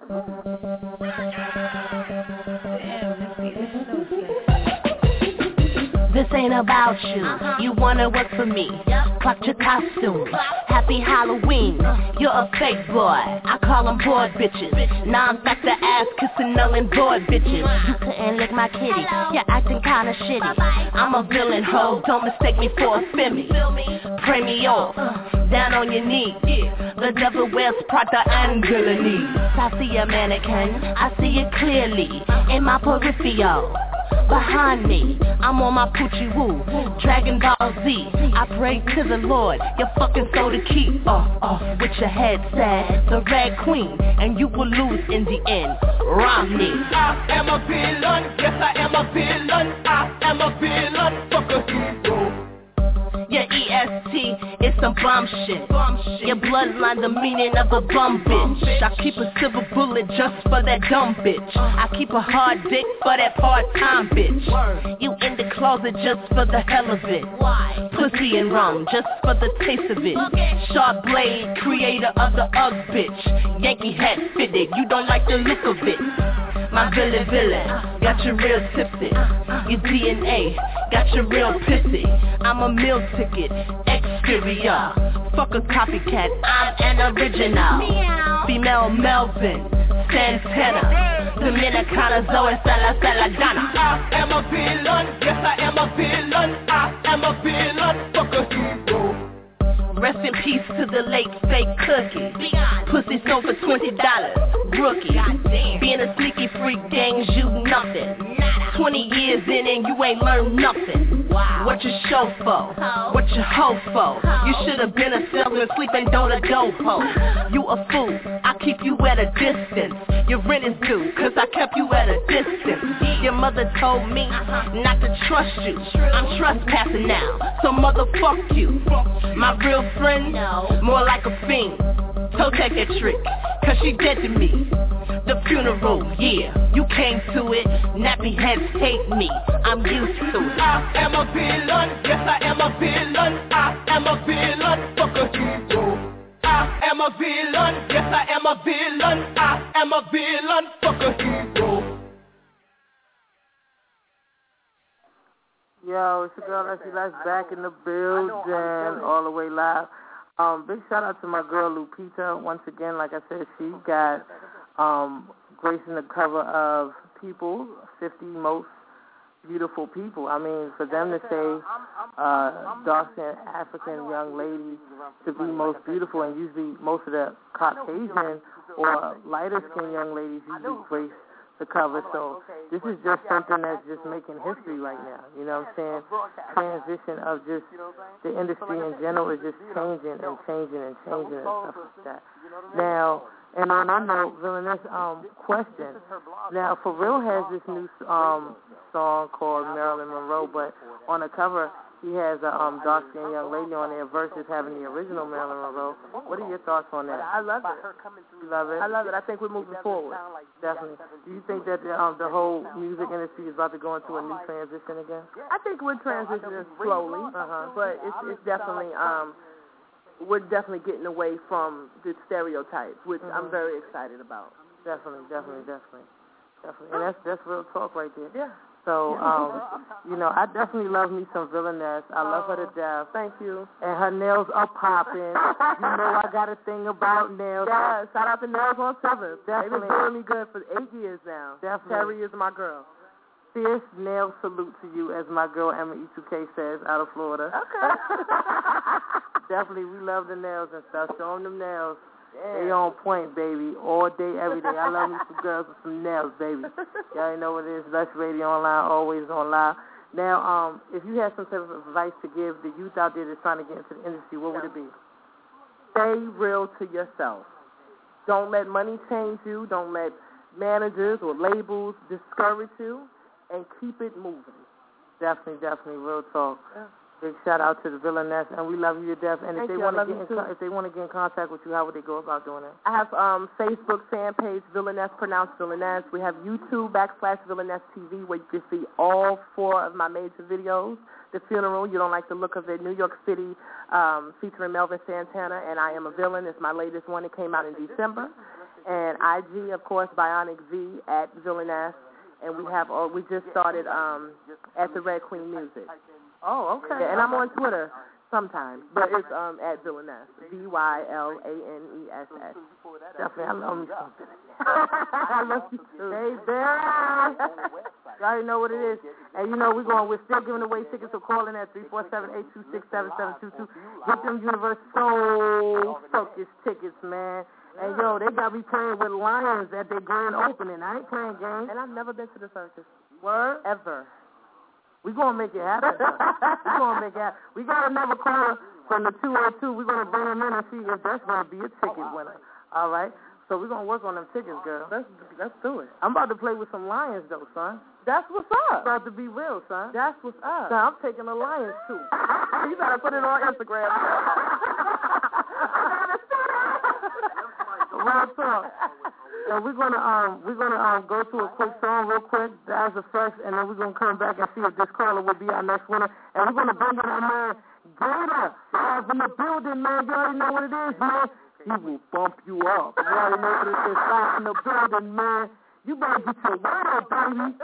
G: This ain't about you. You wanna work for me. Clock your costume. Happy Halloween. You're a fake boy. I call them bored bitches. Non-factor ass kissing null and void bitches. You couldn't lick my kitty. You're acting kinda shitty. I'm a villain hoe. Don't mistake me for a fimmy. Pray me off. Down on your knees. The devil wears Prada and Guillenese. I see a mannequin. I see it clearly. In my peripheral. Behind me, I'm on my Poochie Woo, Dragon Ball Z. I pray to the Lord, your fucking soul to keep. Off, off with your head sad, the Red Queen, and you will lose in the end. Romney.
H: I am a villain, yes I am a villain. I am a villain, fuck a hero.
G: Your E S T, it's some bum shit. Your bloodline the meaning of a bum bitch. I keep a silver bullet just for that dumb bitch. I keep a hard dick for that part-time bitch. You in the closet just for the hell of it. Pussy and rum just for the taste of it. Sharp blade, creator of the Ugg bitch. Yankee hat fitted, you don't like the look of it. My villain villain, got you real tipsy. Your D N A, got you real pissy. I'm a meal ticket, exterior. Fuck a copycat, I'm an original. Female Melvin, Santana, Dominicana, Zoe, Sala, Saladana.
H: I am a villain, yes I am a villain. I am a villain, fuck a hero.
G: Rest in peace to the late fake cookie. Pussy sold for twenty dollars, rookie. Being a sneaky freak gains you nothing. Twenty years in and you ain't learned nothing. What you show for? What you hoe for? You should have been a salesman sleeping do-the-do-ho. You a fool, I keep you at a distance. Your rent is due, cause I kept you at a distance. Your mother told me not to trust you. I'm trespassing now, so motherfuck you. My real friend, more like a fiend. So take that trick, cause she dead to me. The funeral, yeah, you came to it. Nappy heads hate me, I'm used to it.
H: I am a villain, yes I am a villain. I am a villain, fuck a hero. I am a villain, yes I am a villain. I am a villain, fuck a hero.
B: Yo, it's your girl Leslie Life back in the building, all the way live. Um, big shout out to my girl Lupita. Once again, like I said, she got um, gracing the cover of People, fifty Most Beautiful People. I mean, for them to say uh, dark-skinned African young ladies to be most beautiful, and usually most of the Caucasian or lighter-skinned young ladies usually grace the cover. So this is just something that's just making history right now. You know what I'm saying? Transition of just the industry in general is just changing and changing and changing and stuff like that. Now, and on that note, Villainess, um, question. Now, For Real has this new um song called Marilyn Monroe, but on the cover he has a um, dark-skinned young lady on there versus having the original Marilyn Monroe. What are your thoughts on that?
J: I love it.
B: You love it?
J: I love it. I think we're moving forward.
B: Definitely. Do you think that the, um, the whole music industry is about to go into a new transition again?
J: I think we're transitioning slowly, uh-huh. but it's, it's definitely, um, we're definitely getting away from the stereotypes, which mm-hmm. I'm very excited about.
B: Definitely, definitely, definitely. Definitely. And that's, that's real talk right there. Yeah. So, um, you know, I definitely love me some Villainess. I love her to death.
J: Thank you.
B: And her nails are popping. You know I got a thing about nails.
J: Yeah, shout out to Nails on seventh. They've been doing me good for eight years now.
B: Definitely.
J: Terry is my girl.
B: Fierce nail salute to you, as my girl Emma E two K says, out of Florida.
J: Okay.
B: Definitely, we love the nails and stuff. Show them them nails. Yeah. They on point, baby, all day, every day. I love me some girls with some nails, baby. Y'all already know what it is. Lush Radio Online, always online. Now, um, if you had some type of advice to give the youth out there that's trying to get into the industry, what would it be?
J: Stay real to yourself. Don't let money change you. Don't let managers or labels discourage you, and keep it moving.
B: Definitely, definitely, real talk. Yeah. Big shout out to the Villainess, and we love you to death. And
J: Thank
B: if they
J: you,
B: want to
J: get
B: in co- if they want to get in contact with you, how would they go about doing it?
J: I have um Facebook fan page Villainess, pronounced Villainess. We have YouTube backslash Villainess T V, where you can see all four of my major videos. The Funeral, You Don't Like the Look of It, New York City, um, featuring Melvin Santana, and I Am a Villain. It's my latest one. It came out in December. And I G, of course, Bionic V at Villainess. And we have, oh, we just started um at the Red Queen Music.
B: Oh, okay.
J: Yeah, and I'm on Twitter sometimes, but it's um at Villainess, V Y L A N E S S.
B: Definitely, I love you. I love you too. Hey, there. You already know what it is. And you know we're going. We're still giving away tickets. So call in at three four seven eight two six seven seven two two. Get them Universal Soul Focus tickets, man. And yo, they got me playing with lions at their grand opening. I ain't playing games.
J: And I've never been to the circus.
B: Word?
J: Ever.
B: We're going to make it happen. We're going to make it happen. We got another caller from the two oh two. We're going to bring them in and see if that's going to be a ticket winner. All right? So we're going to work on them tickets, girl.
J: Let's, let's do it.
B: I'm about to play with some lions, though, son.
J: That's what's up.
B: It's about to be real, son.
J: That's what's up.
B: Son, I'm taking the lions, too.
J: You better put it on Instagram.
B: real talk. And we're gonna um we're gonna um go to a quick song real quick, as a first, and then we're gonna come back and see if this caller will be our next winner. And we're gonna bring in our man Gator live in the building, man. You already know what it is, man. He will bump you up. You already know what it is, live in the building, man. You better get your water, baby.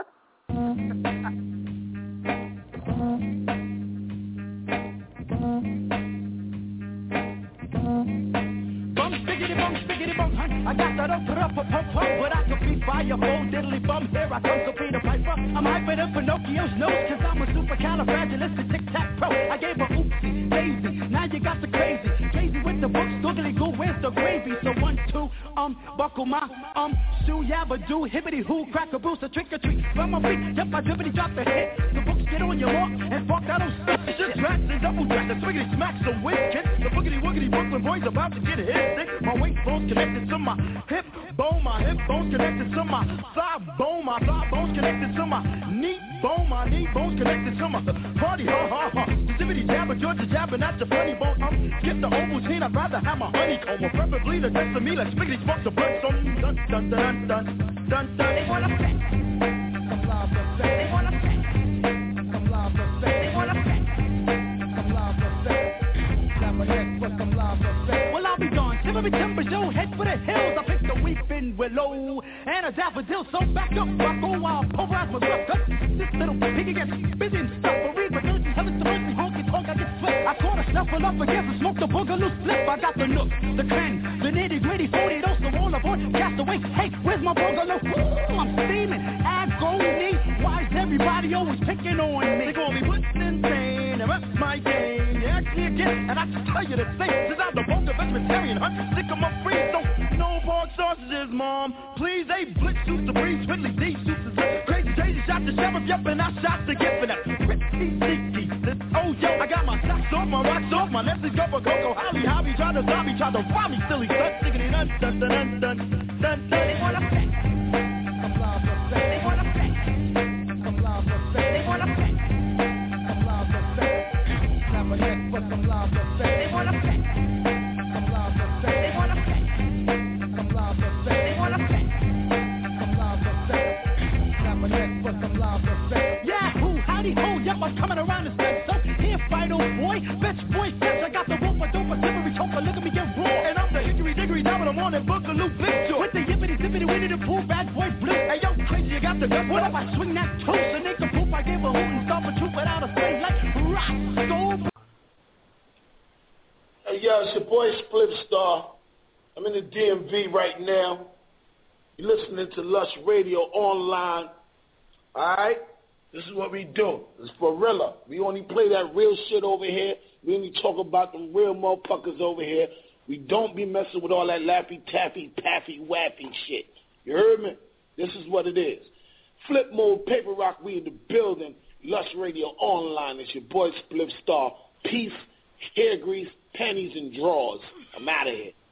K: I got that up, up, up, up, up, but I could be fireball, diddly bum. Here I come to be the piper. I'm hyper than Pinocchio's nose, cause I'm a supercalifragilistic tic-tac-pro. I gave her oopsie, daisy, now you got the crazy. Crazy with the books, googly goo, where's the gravy? So one, two, um, buckle my, um, shoe, yabba do, hibbity hoo, crack a boost, a trick or treat. From my feet, yep, I drippity drop the hit. The books get on your walk, and fuck, I don't stop shit. Tracks and double tracks, the swiggity smack, some whiz kick. The boogity woogity Brooklyn boys about to get hit sick. My weight bones connected to my hip bone, my hip bones connected to my thigh bone, my thigh bones connected to my knee bone, my knee bones connected to my party, ha ha ha. Zippity jabber, Georgia jabbing at your funny bone. Um, skip the Ovaltine, I'd rather have my honeycomb, or preferably the test of me like spiggity sparks of birds. So dun dun dun dun dun dun. They wanna fit, come live the set. They wanna fit, come live the set. They wanna fit, come live the set. Slap a neck for some live the set. Well, I'll be gone. Timber timber, yo, head for the hills. I picked a weeping willow and a daffodil. So back up, Rocco, while pulverize my gruff gut. This little piggy gets busy and stuff. But read my diligence, heaven to mercy, honky tonk, I get sweat. I caught a snuffle up against and smoked a boogaloo slip. I got the nook, the cran, the nitty gritty, forty, those, the roll aboard, cast away. Hey, where's my boogaloo? Ooh, I'm steaming, agony. Why is everybody always picking on me? They call me what's insane, and that's my game. You ask me again, and I can tell you the same. Since I'm the vulgar vegetarian, huh? Stick 'em up free, so no pork sausages, mom. Please, they blitz suits to breeze, Whitley D suits to zip. Crazy, crazy, shot the sheriff, yep, and I shot the gift, and that pretty sneaky. Oh, yo, I got my socks off, my rocks off, my Nessie's go for Coco, Holly, Hobby, try to zombie, try to rob me, silly, dun, diggity, dun, dun, dun, dun, dun, dun, dun. They wanna fit, come live the set. They wanna fit, come live the set. They wanna fit, come live the set. Snap a neck for some live the set. They wanna fit, come live the set. They wanna fit, come live the set. They wanna fit, come live the set. Snap a neck for some live the set. Yahoo, howdy ho, yep, I'm coming around the set. So here, fight, old boy, bitch, boy, bitch, I got the rope, I don't, but slippery choke, look at me get raw. And I'm the hickory dickory down, but I'm on that boogaloo big joy. With the yippity zippity winnie the pooh, bad boy blue. Hey, yo, crazy, you got the gun. What if I swing that toast and make a poop? I gave a hoot and stop a troop without a thing like rock.
L: Hey, yo, it's your boy Split Star. I'm in the D M V right now. You're listening to Lush Radio Online. All right? This is what we do. It's for real. We only play that real shit over here. We only talk about them real motherfuckers over here. We don't be messing with all that laffy, taffy, paffy, waffy shit. You heard me? This is what it is. Flip Mode, Paper Rock, we in the building. Lush Radio Online. It's your boy Split Star. Peace, hair grease, panties, and drawers. I'm out of here.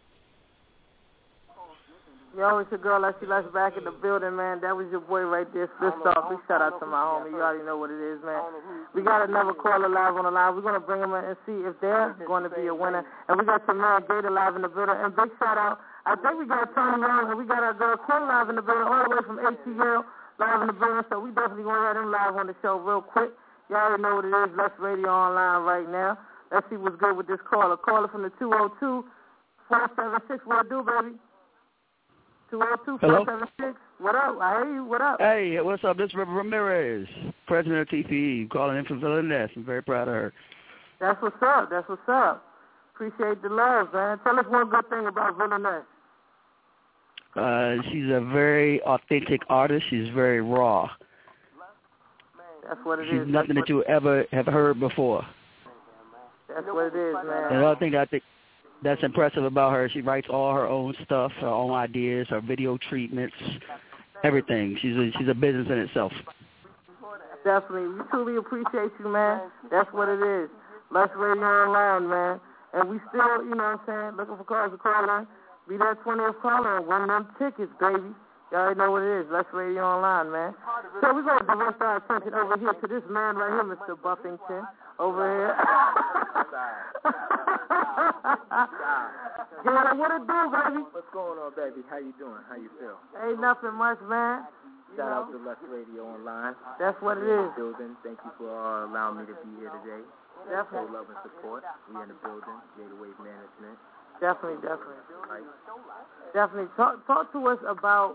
B: Yo, it's your girl, Leslie Les, back in the building, man. That was your boy right there, Split Star. Big shout out to my homie. You already know what it is, man. We got another caller live on the line. We're going to bring him in and see if they're going to be a winner. And we got some man Gator live in the building. And big shout out, I think we got Tony Young, and we got our girl Quinn live in the building, all the way from A T L live in the building. So we definitely going to have them live on the show real quick. You already know what it is. Lush Radio Online right now. Let's see what's good with this caller. Caller from the two oh two, four seven six. What do, baby? two oh two, four seven six. What up? I hear you. What up?
M: Hey, what's up? This is River Ramirez, president of T P E, calling in from Villa Ness. I'm very proud of her.
B: That's what's up. That's what's up. Appreciate the love, man. Tell us one good thing about Villa Ness.
M: Uh, she's a very authentic artist. She's very raw.
B: That's what it
M: she's
B: is.
M: She's nothing that you ever have heard before.
B: That's what it is, man.
M: And another thing that I think that's impressive about her, she writes all her own stuff, her own ideas, her video treatments, everything. She's a, she's a business in itself.
B: Definitely. We truly appreciate you, man. That's what it is. Lush Radio Online, man. And we still, you know what I'm saying, looking for callers to call in. Be that twentieth caller and win them tickets, baby. You already know what it is. Lush Radio Online, man. So we're going to direct our attention over here to this man right here, Mister Buffington, over here. Gator, what it do, baby?
N: What's going on, baby? How you doing? How you feel?
B: Ain't nothing much, man.
N: Shout you out know? to Lush Radio Online.
B: That's what it is.
N: Building. Thank you for uh, allowing me to be here today.
B: Definitely.
N: Show love and support. We in the building. Gator Wave Management.
B: Definitely, definitely.
N: Right.
B: Definitely. Talk talk to us about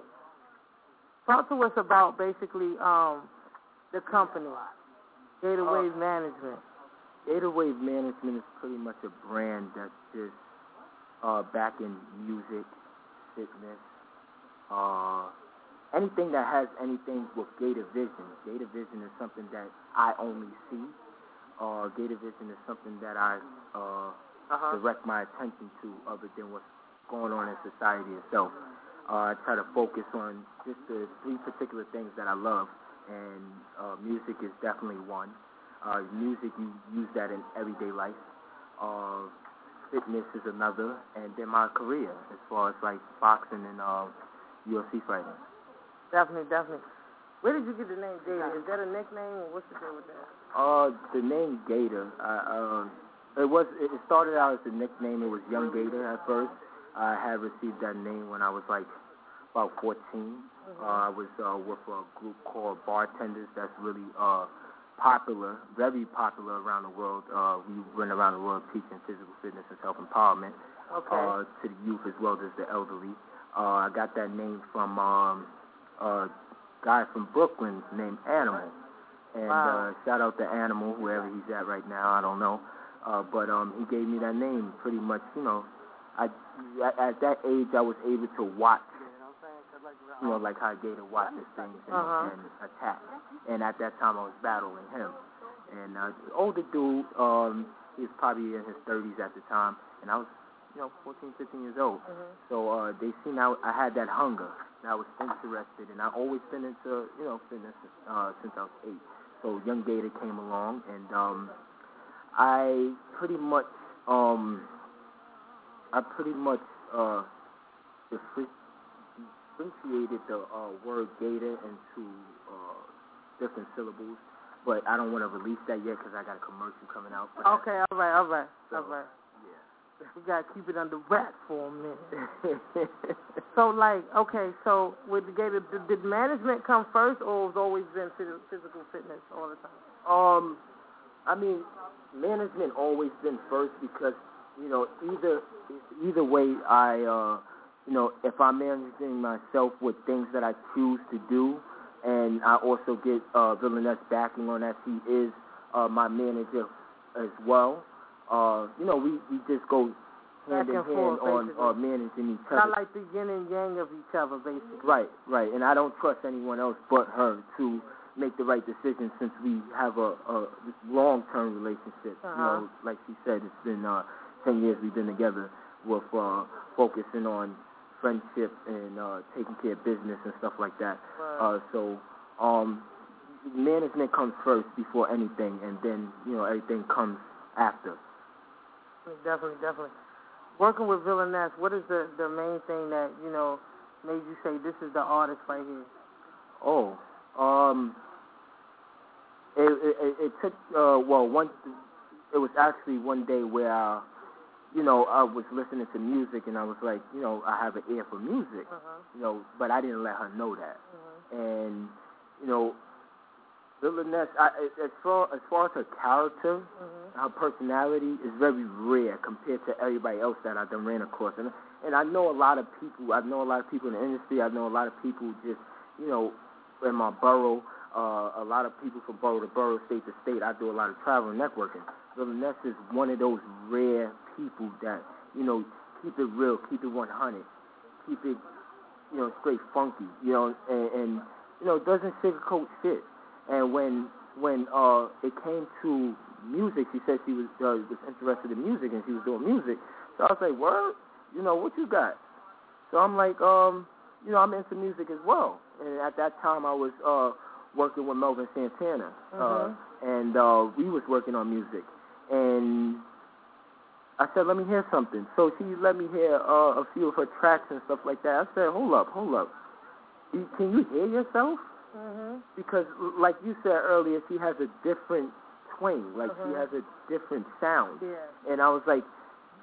B: talk to us about basically um the company, Gator Wave uh, Management.
N: Gator Wave Management is pretty much a brand that's just uh, back in music, fitness, uh, anything that has anything with Gator Vision. Gator Vision is something that I only see. Uh, Gator Vision is something that I uh, uh-huh. direct my attention to other than what's going on in society itself. Uh, I try to focus on just the three particular things that I love, and uh, music is definitely one. Uh, music, you use that in everyday life. Uh, fitness is another, and then my career as far as like boxing and uh, U F C fighting.
B: Definitely, definitely. Where did you get the name Gator? Is that a nickname, or what's the deal with that?
N: Uh, the name Gator, uh, uh, it was. It started out as a nickname. It was Young Gator at first. I had received that name when I was like about fourteen. Mm-hmm. Uh, I was uh, with a group called Bartenders that's really uh, popular, very popular around the world. Uh, we went around the world teaching physical fitness and self-empowerment
B: okay.
N: uh, to the youth as well as the elderly. Uh, I got that name from um, a guy from Brooklyn named Animal. And
B: wow.
N: uh, shout out to Animal, wherever he's at right now, I don't know. Uh, but um, he gave me that name pretty much, you know. I, at that age, I was able to watch, you know, like how Gator watches things and,
B: uh-huh.
N: and attack. And at that time, I was battling him. And uh, the older dude, um, he was probably in his thirties at the time, and I was, you know, fourteen, fifteen years old.
B: Mm-hmm.
N: So uh, they seen I, I had that hunger, and I was interested, and I always been into, you know, fitness uh, since I was eight. So Young Gator came along, and um, I pretty much, um, I pretty much uh, differentiated the uh, word Gator into uh, different syllables, but I don't want to release that yet because I got a commercial coming out.
B: Okay, all right, all right,
N: so,
B: all right.
N: Yeah.
B: We got to keep it under wraps for a minute. So, like, okay, so with the Gator, did, did management come first, or has always been physical fitness all the time?
N: Um, I mean, management always been first because, you know, either either way, I, uh, you know, if I'm managing myself with things that I choose to do, and I also get uh, Villainess backing on that, she is uh, my manager as well. Uh, you know, we, we just go hand in hand on uh, managing each other.
B: Not like the yin and yang of each other, basically.
N: Right, right. And I don't trust anyone else but her to make the right decision since we have a, a long-term relationship.
B: Uh-huh.
N: You know, like she said, it's been uh, ten years we've been together with uh, focusing on friendship and uh, taking care of business and stuff like that.
B: Right.
N: Uh, so um, management comes first before anything, and then, you know, everything comes after.
B: Definitely, definitely. Working with Villainess, what is the, the main thing that, you know, made you say this is the artist right here?
N: Oh, um, it, it, it took, uh, well, one, it was actually one day where, uh, you know, I was listening to music and I was like, you know, I have an ear for music,
B: uh-huh.
N: you know, but I didn't let her know that.
B: Uh-huh.
N: And, you know, Villainess, I, as far as far as her character,
B: mm-hmm.
N: her personality is very rare compared to everybody else that I've done ran across. And and I know a lot of people. I know a lot of people in the industry. I know a lot of people just, you know, in my borough. Uh, a lot of people from borough to borough, state to state. I do a lot of travel and networking. Villainess is one of those rare people that, you know, keep it real, keep it one hundred, keep it, you know, straight funky, you know, and, and you know, doesn't sugarcoat shit. And when when uh, it came to music, she said she was uh, was interested in music and she was doing music. So I was like, word, you know, what you got? So I'm like, um, you know, I'm into music as well. And at that time, I was uh, working with Melvin Santana,
B: mm-hmm.
N: uh, and uh, we was working on music. And I said, let me hear something. So she let me hear uh, a few of her tracks and stuff like that. I said, hold up, hold up. Can you hear yourself?
B: Mm-hmm.
N: Because, like you said earlier, she has a different twang. Like,
B: uh-huh.
N: she has a different sound.
B: Yeah.
N: And I was like,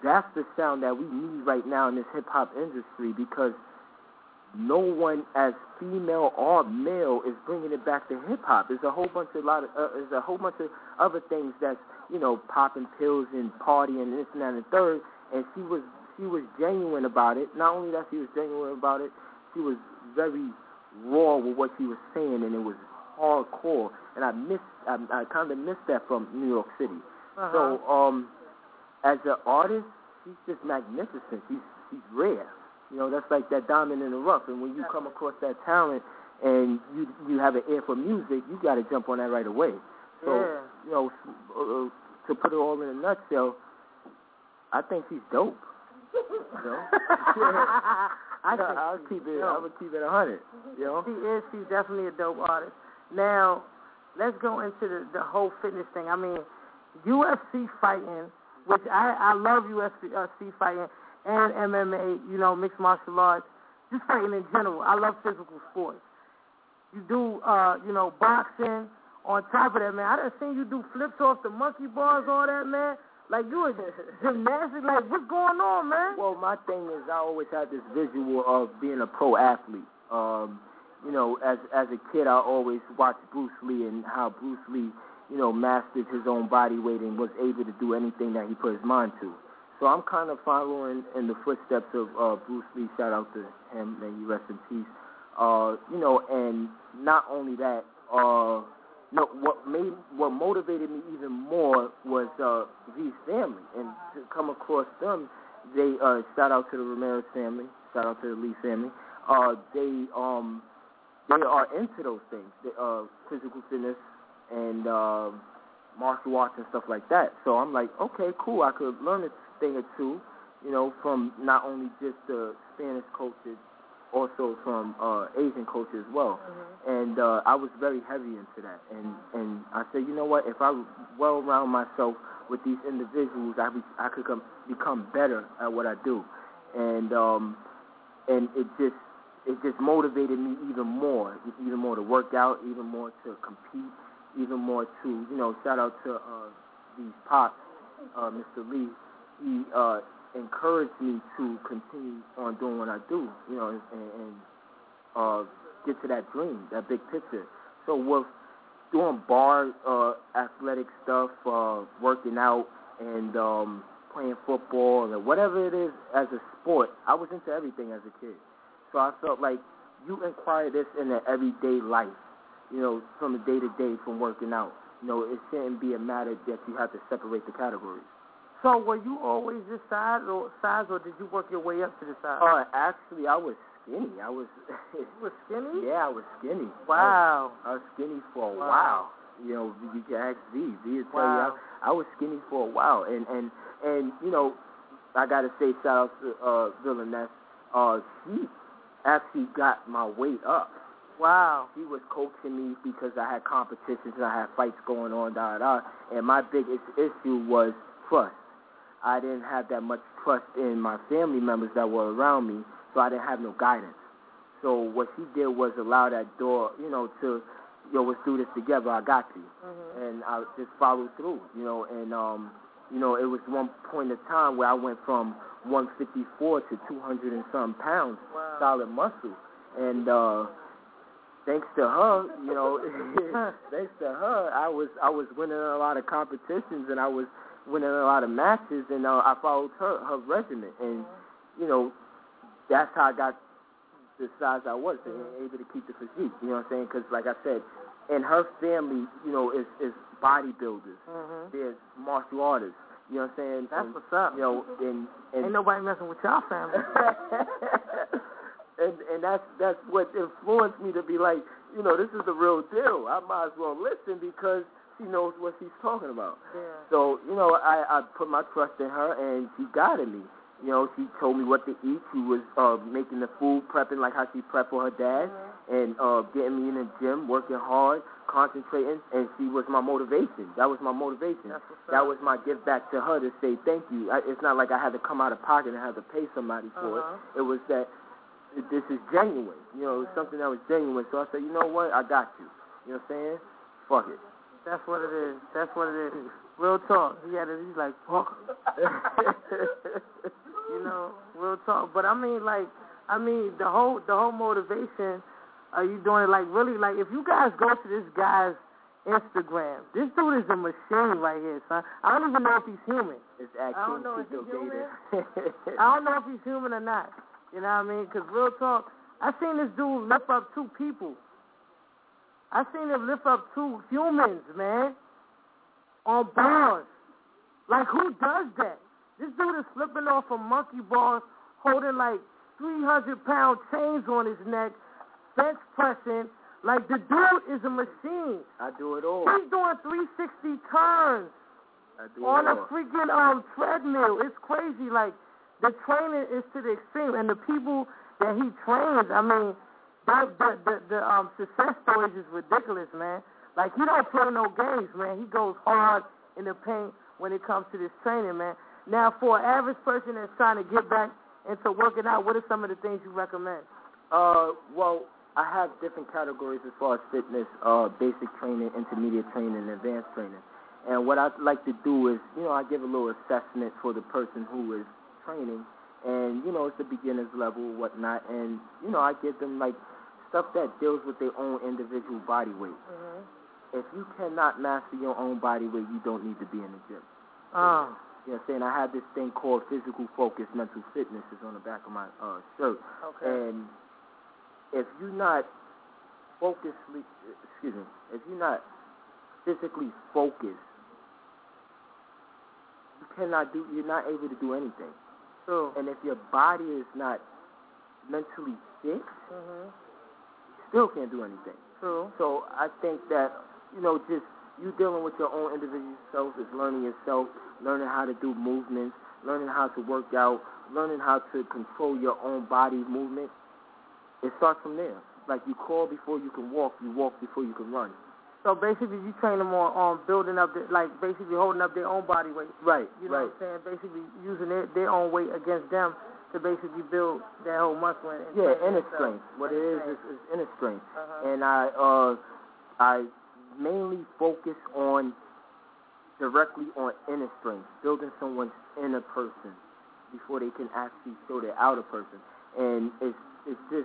N: that's the sound that we need right now in this hip hop industry, because no one, as female or male, is bringing it back to hip hop. There's a whole bunch of lot of uh, there's a whole bunch of other things that's, you know, popping pills and partying and this and that and the third. And she was she was genuine about it. Not only that, she was genuine about it, she was very raw with what she was saying, and it was hardcore. And I miss I, I kind of missed that from New York City.
B: Uh-huh.
N: So um, as an artist, she's just magnificent. She's she's rare. You know, that's like that diamond in the rough. And when you come across that talent and you you have an ear for music, you got to jump on that right away. So,
B: yeah.
N: you know, uh, to put it all in a nutshell, I think she's dope. You know?
B: I think
N: I'll keep it. I would keep it a hundred. You know,
B: she is. She's definitely a dope artist. Now, let's go into the the whole fitness thing. I mean, U F C fighting, which I I love U F C uh, fighting. And M M A, you know, mixed martial arts, just fighting in general. I love physical sports. You do, uh, you know, boxing. On top of that, man, I done seen you do flips off the monkey bars, all that, man. Like, you a gymnastics, like, what's going on, man?
N: Well, my thing is I always had this visual of being a pro athlete. Um, you know, as as a kid, I always watched Bruce Lee and how Bruce Lee, you know, mastered his own body weight and was able to do anything that he put his mind to. So I'm kind of following in the footsteps of uh, Bruce Lee. Shout out to him, may he rest in peace. Uh, you know, and not only that, uh, no, what made what motivated me even more was uh, V's family, and to come across them. They uh, shout out to the Ramirez family, shout out to the Lee family. Uh, they um, they are into those things, the, uh, physical fitness and uh, martial arts and stuff like that. So I'm like, okay, cool. I could learn a thing or two, you know, from not only just the Spanish culture, also from uh, Asian culture as well. Mm-hmm. And uh, I was very heavy into that. And and I said, you know what? If I well around myself with these individuals, I be, I could come, become better at what I do. And um, and it just it just motivated me even more, even more to work out, even more to compete, even more to, you know, shout out to uh, these pops, uh, Mister Lee. He uh, encouraged me to continue on doing what I do, you know, and, and uh, get to that dream, that big picture. So with doing bar uh, athletic stuff, uh, working out, and um, playing football, or whatever it is as a sport, I was into everything as a kid. So I felt like you inquire this in the everyday life, you know, from the day to day, from working out. You know, it shouldn't be a matter that you have to separate the categories.
B: So were you always this size or size, or did you work your way up to the size?
N: Uh, actually, I was skinny. I was.
B: You were skinny?
N: Yeah, I was skinny.
B: Wow.
N: I was, I was skinny for a
B: wow.
N: while. You know, you can ask V. V will tell
B: wow.
N: you I, I was skinny for a while, and and and you know, I gotta say shout out to uh, Villaness. Uh, she actually got my weight up.
B: Wow.
N: She was coaching me because I had competitions and I had fights going on, da da. And my biggest issue was trust. I didn't have that much trust in my family members that were around me, so I didn't have no guidance. So what she did was allow that door, you know, to, yo, let's do this together, I got you. Mm-hmm. And I just followed through, you know, and, um, you know, it was one point in time where I went from one fifty-four to two hundred and some pounds, wow. solid muscle. And uh, thanks to her, you know, thanks to her, I was I was winning a lot of competitions, and I was winning a lot of matches, and uh, I followed her her regimen, and you know, that's how I got the size I was, and able to keep the physique. You know what I'm saying? Because, like I said, in her family, you know, is is bodybuilders, mm-hmm. there's martial artists. You know what I'm saying?
B: That's
N: and,
B: what's up.
N: You know, and, and
B: ain't nobody messing with y'all family.
N: and and that's that's what influenced me to be like, you know, this is the real deal. I might as well listen because she knows what she's talking about.
B: Yeah.
N: So, you know, I, I put my trust in her, and she guided me. You know, she told me what to eat. She was uh, making the food, prepping like how she prepped for her dad, mm-hmm. and uh, getting me in the gym, working hard, concentrating, and she was my motivation. That was my motivation. That was my give back to her to say thank you. I, it's not like I had to come out of pocket and have to pay somebody for
B: uh-huh.
N: it. It was that this is genuine. You know, it's something that was genuine. So I said, you know what? I got you. You know what I'm saying? Fuck it.
B: That's what it is. That's what it is. Real talk. He had it. He's like, fuck. You know, real talk. But I mean, like, I mean, the whole the whole motivation. Are you doing it like really? Like, if you guys go to this guy's Instagram, this dude is a machine right here, son. I don't even know if he's human.
N: It's
B: I don't know if he's
N: Chico
B: human.
N: Gator.
B: I don't know if he's human or not. You know what I mean? Because real talk, I seen this dude lift up two people. I seen him lift up two humans, man, on bars. Like, who does that? This dude is flipping off a monkey bar, holding like three hundred pound chains on his neck, bench pressing. Like, the dude is a machine.
N: I do it all.
B: He's doing three sixty turns
N: I do
B: on
N: it
B: a
N: all.
B: freaking um treadmill. It's crazy. Like, the training is to the extreme, and the people that he trains, I mean, the the the, the um success stories is ridiculous, man. Like, he don't play no games, man. He goes hard in the paint when it comes to this training, man. Now, for an average person that's trying to get back into working out, what are some of the things you recommend?
N: Uh, well, I have different categories as far as fitness, uh, basic training, intermediate training, and advanced training. And what I'd like to do is, you know, I give a little assessment for the person who is training, and, you know, it's the beginner's level, whatnot, and, you know, I give them, like, stuff that deals with their own individual body weight.
B: Mm-hmm.
N: If you cannot master your own body weight, you don't need to be in the gym.
B: Oh.
N: You know what I'm saying? I have this thing called Physical Focus Mental Fitness. It's on the back of my uh, shirt.
B: Okay.
N: And if you're not focusly, excuse me, if you're not physically focused, you cannot do, you're not able to do anything.
B: True.
N: And if your body is not mentally fixed,
B: Mm-hmm.
N: you still can't do anything.
B: True.
N: So I think that, you know, just you dealing with your own individual self is learning yourself, learning how to do movements, learning how to work out, learning how to control your own body movement. It starts from there. Like, you crawl before you can walk, you walk before you can run.
B: So basically, you train them on, on building up, the, like basically holding up their own body weight.
N: Right,
B: You know
N: right.
B: what I'm saying? Basically using their, their own weight against them to basically build their whole muscle. And
N: Yeah,
B: train
N: inner
B: themselves.
N: strength. What it is is, is inner strength.
B: Uh-huh.
N: And I, uh, I mainly focus on directly on inner strength, building someone's inner person before they can actually show their outer person. And it's it's just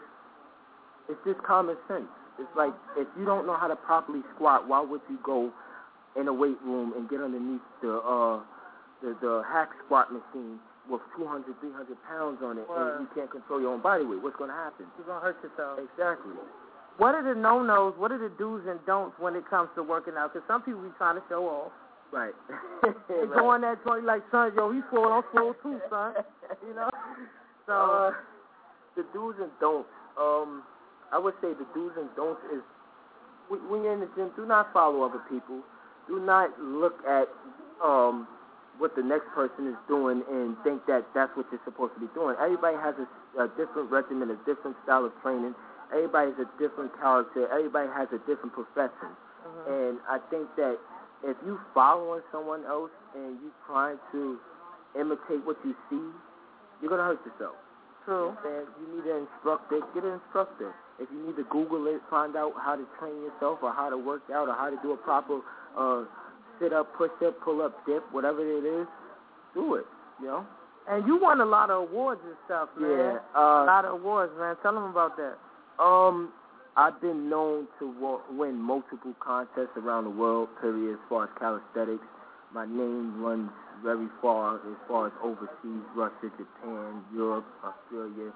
N: it's just common sense. It's like, if you don't know how to properly squat, why would you go in a weight room and get underneath the uh the, the hack squat machine with two hundred, three hundred pounds on it,
B: Right.
N: and you can't control your own body weight? What's going to happen?
B: You're going to hurt yourself.
N: Exactly.
B: What are the no-nos, what are the do's and don'ts when it comes to working out? Because some people be trying to show off.
N: Right.
B: They
N: right.
B: go on that joint like, son, yo, he's swole, I'm swole too, son. You know? So,
N: Uh, the do's and don'ts. Um, I would say the do's and don'ts is, when when you're in the gym, do not follow other people. Do not look at um, what the next person is doing and think that that's what you're supposed to be doing. Everybody has a, a different regimen, a different style of training. Everybody has a different character. Everybody has a different profession.
B: Mhm.
N: And I think that if you following someone else and you trying to imitate what you see, you're going to hurt yourself.
B: True.
N: You know what I'm saying? You need an instructor, get an instructor. If you need to Google it, find out how to train yourself or how to work out or how to do a proper uh, sit-up, push-up, pull-up, dip, whatever it is, do it, you know?
B: And you won a lot of awards and stuff, man.
N: Yeah. Uh,
B: a lot of awards, man. Tell them about that.
N: Um, I've been known to wa- win multiple contests around the world, period, as far as calisthenics. My name runs very far as far as overseas, Russia, Japan, Europe, Australia.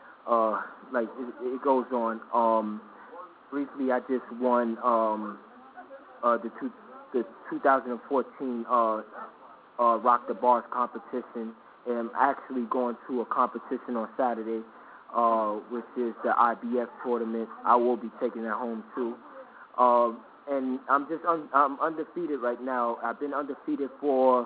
N: Uh, like, it, it goes on. Um, briefly, I just won um, uh, the, two, the two thousand fourteen uh, uh, Rock the Bars competition, and I'm actually going to a competition on Saturday, uh, which is the I B F tournament. I will be taking that home too. Um, and I'm just un- I'm undefeated right now. I've been undefeated for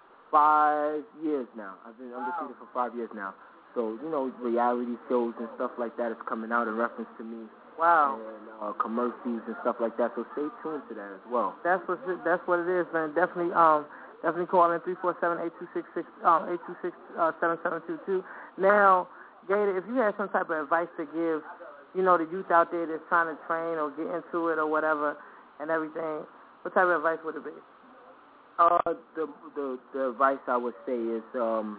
N: five years now. I've been undefeated for five years now. So, you know, reality shows and stuff like that is coming out in reference to me.
B: Wow.
N: And uh, commercials and stuff like that. So stay tuned to that as well.
B: That's what it, that's what it is, man. Definitely, um, definitely call in three four seven eight two six six um eight two six seven seven two two. Now, Gator, if you had some type of advice to give, you know, the youth out there that's trying to train or get into it or whatever and everything, what type of advice would it be?
N: Uh, the the the advice I would say is um,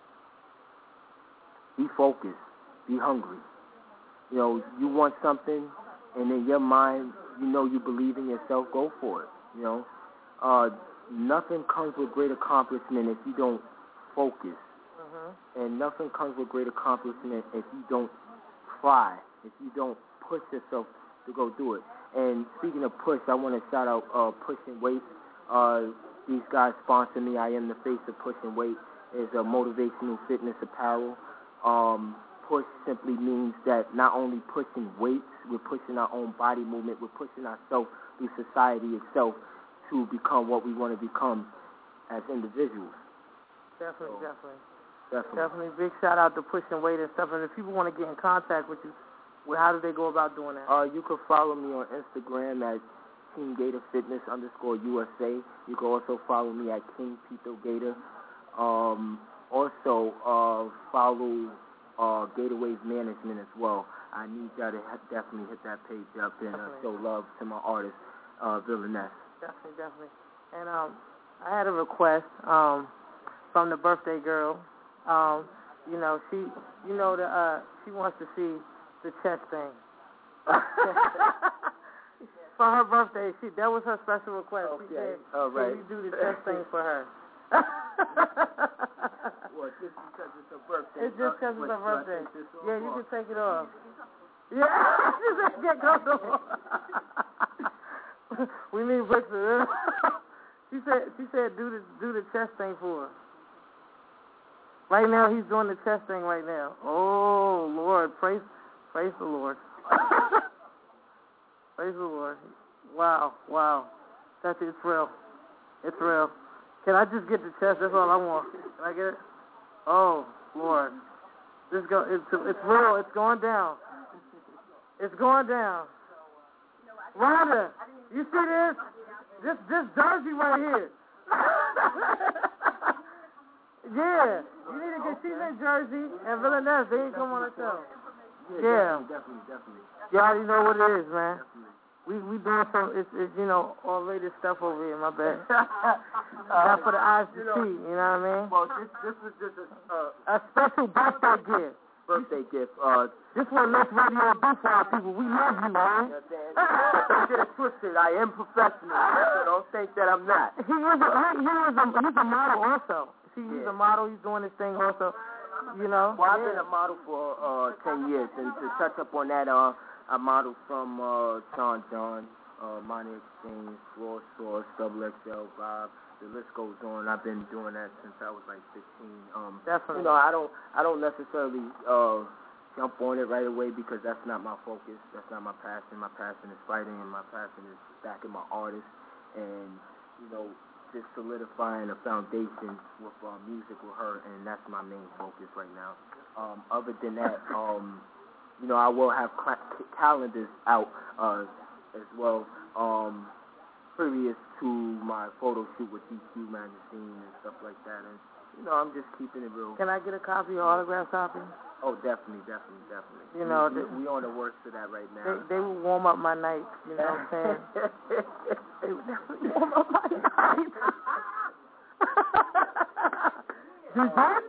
N: be focused, be hungry. You know, you want something, and in your mind, you know you believe in yourself. Go for it. You know, uh, nothing comes with great accomplishment if you don't focus,
B: Mm-hmm.
N: and nothing comes with great accomplishment if you don't try, if you don't push yourself to go do it. And speaking of push, I want to shout out uh, Pushing Weight. Uh, these guys sponsor me. I am the face of Pushing Weight. It's a motivational fitness apparel. Um, push simply means that not only pushing weights, we're pushing our own body movement. We're pushing ourselves through society itself to become what we want to become as individuals.
B: Definitely,
N: So,
B: definitely.
N: Definitely.
B: Definitely. Big shout out to Pushing Weight and stuff. And if people want to get in contact with you, well, how do they go about doing that?
N: Uh, you can follow me on Instagram at Team Gator Fitness underscore U S A. You can also follow me at King Pito Gator. Um, also, uh, follow uh, Gator Wave Management as well. I need y'all to ha- definitely hit that page up and uh, show love to my artist, uh, Villainess.
B: Definitely, definitely. And um, I had a request um, from the birthday girl. Um, you know, she, you know, the uh, she wants to see the chest thing. For her birthday, she that was her special request.
N: Okay.
B: She said,
N: All right.
B: "Can you do the chest thing for her?"
N: What, just because it's her birthday?
B: It's just because
N: uh,
B: it's her
N: what,
B: birthday.
N: so I take this off,
B: Yeah, you
N: or-
B: can take it off. Yeah, she said, "Get comfortable." We need Brixton. She said, "She said, do the do the chest thing for her." Right now, he's doing the chest thing right now. Oh Lord, praise, praise the Lord. Praise the Lord. Wow, wow. That's it's real. It's real. Can I just get the chest? That's all I want. Can I get it? Oh Lord, this go. It's it's real. It's going down. It's going down. Rhonda, you see this? This this jersey right here. Yeah, you need to get she's in Jersey and Villanelle. They ain't come on the show. Yeah,
N: Definitely, definitely.
B: you already know what it is, man. We we doing some it's, it's you know all latest stuff over here. My bad. Not for the eyes to see. You know what I mean?
N: Well, this this was just a uh,
B: A special birthday gift.
N: birthday gift. Uh,
B: This one Let's Radio do for our people. We love you, man.
N: don't get it twisted. I am professional, so don't think that I'm not.
B: He is a, he, he is a, he's a model also. See, he's
N: Yeah.
B: a model. He's doing this thing also. You know.
N: Well, I've
B: Yeah.
N: been a model for uh, ten years, and to touch up on that, uh, I modeled from uh, Sean John, uh, Money Exchange, Floor Source, Double X L, Bob. The list goes on. I've been doing that since I was like fifteen. Um,
B: Definitely.
N: You know, I don't, I don't necessarily uh, jump on it right away because that's not my focus. That's not my passion. My passion is fighting, and my passion is backing my artists, and you know, just solidifying a foundation with uh, music with her, and that's my main focus right now. Um, other than that, um, you know, I will have cl- calendars out uh, as well, um, previous to my photo shoot with D Q magazine and stuff like that. And you know, I'm just keeping it real.
B: Can I get a copy, or autograph copy?
N: Oh, definitely, definitely, definitely.
B: You know,
N: we,
B: the-
N: we on the works to that right
B: They,
N: now.
B: they will warm up my nights. You know what I'm saying? They would definitely warm up my nights. You did?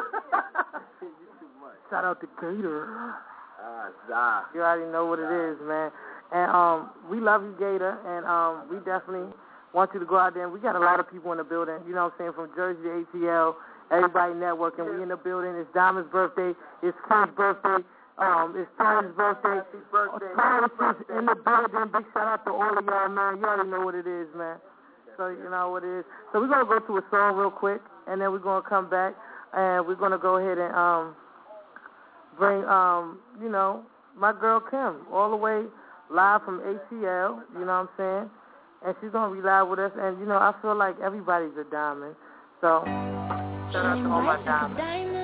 B: Shout out to Gator.
N: Ah, Zah.
B: You already know what it is, man. And um, we love you, Gator, and um, we definitely want you to go out there. And we got a lot of people in the building, you know what I'm saying, from Jersey to A T L, everybody networking. We in the building. It's Diamond's birthday. It's King's birthday. Um, it's Tony's birthday.
N: Happy birthday.
B: Thomas is in the building. Big shout out to all of y'all, man. You already know what it is, man. So you know what it is. So we're going to go to a song real quick, and then we're going to come back, and we're going to go ahead and um, bring, um, you know, my girl Kim, all the way live from A T L, you know what I'm saying? And she's going to be live with us. And, you know, I feel like everybody's a diamond. So shout out to all my diamonds.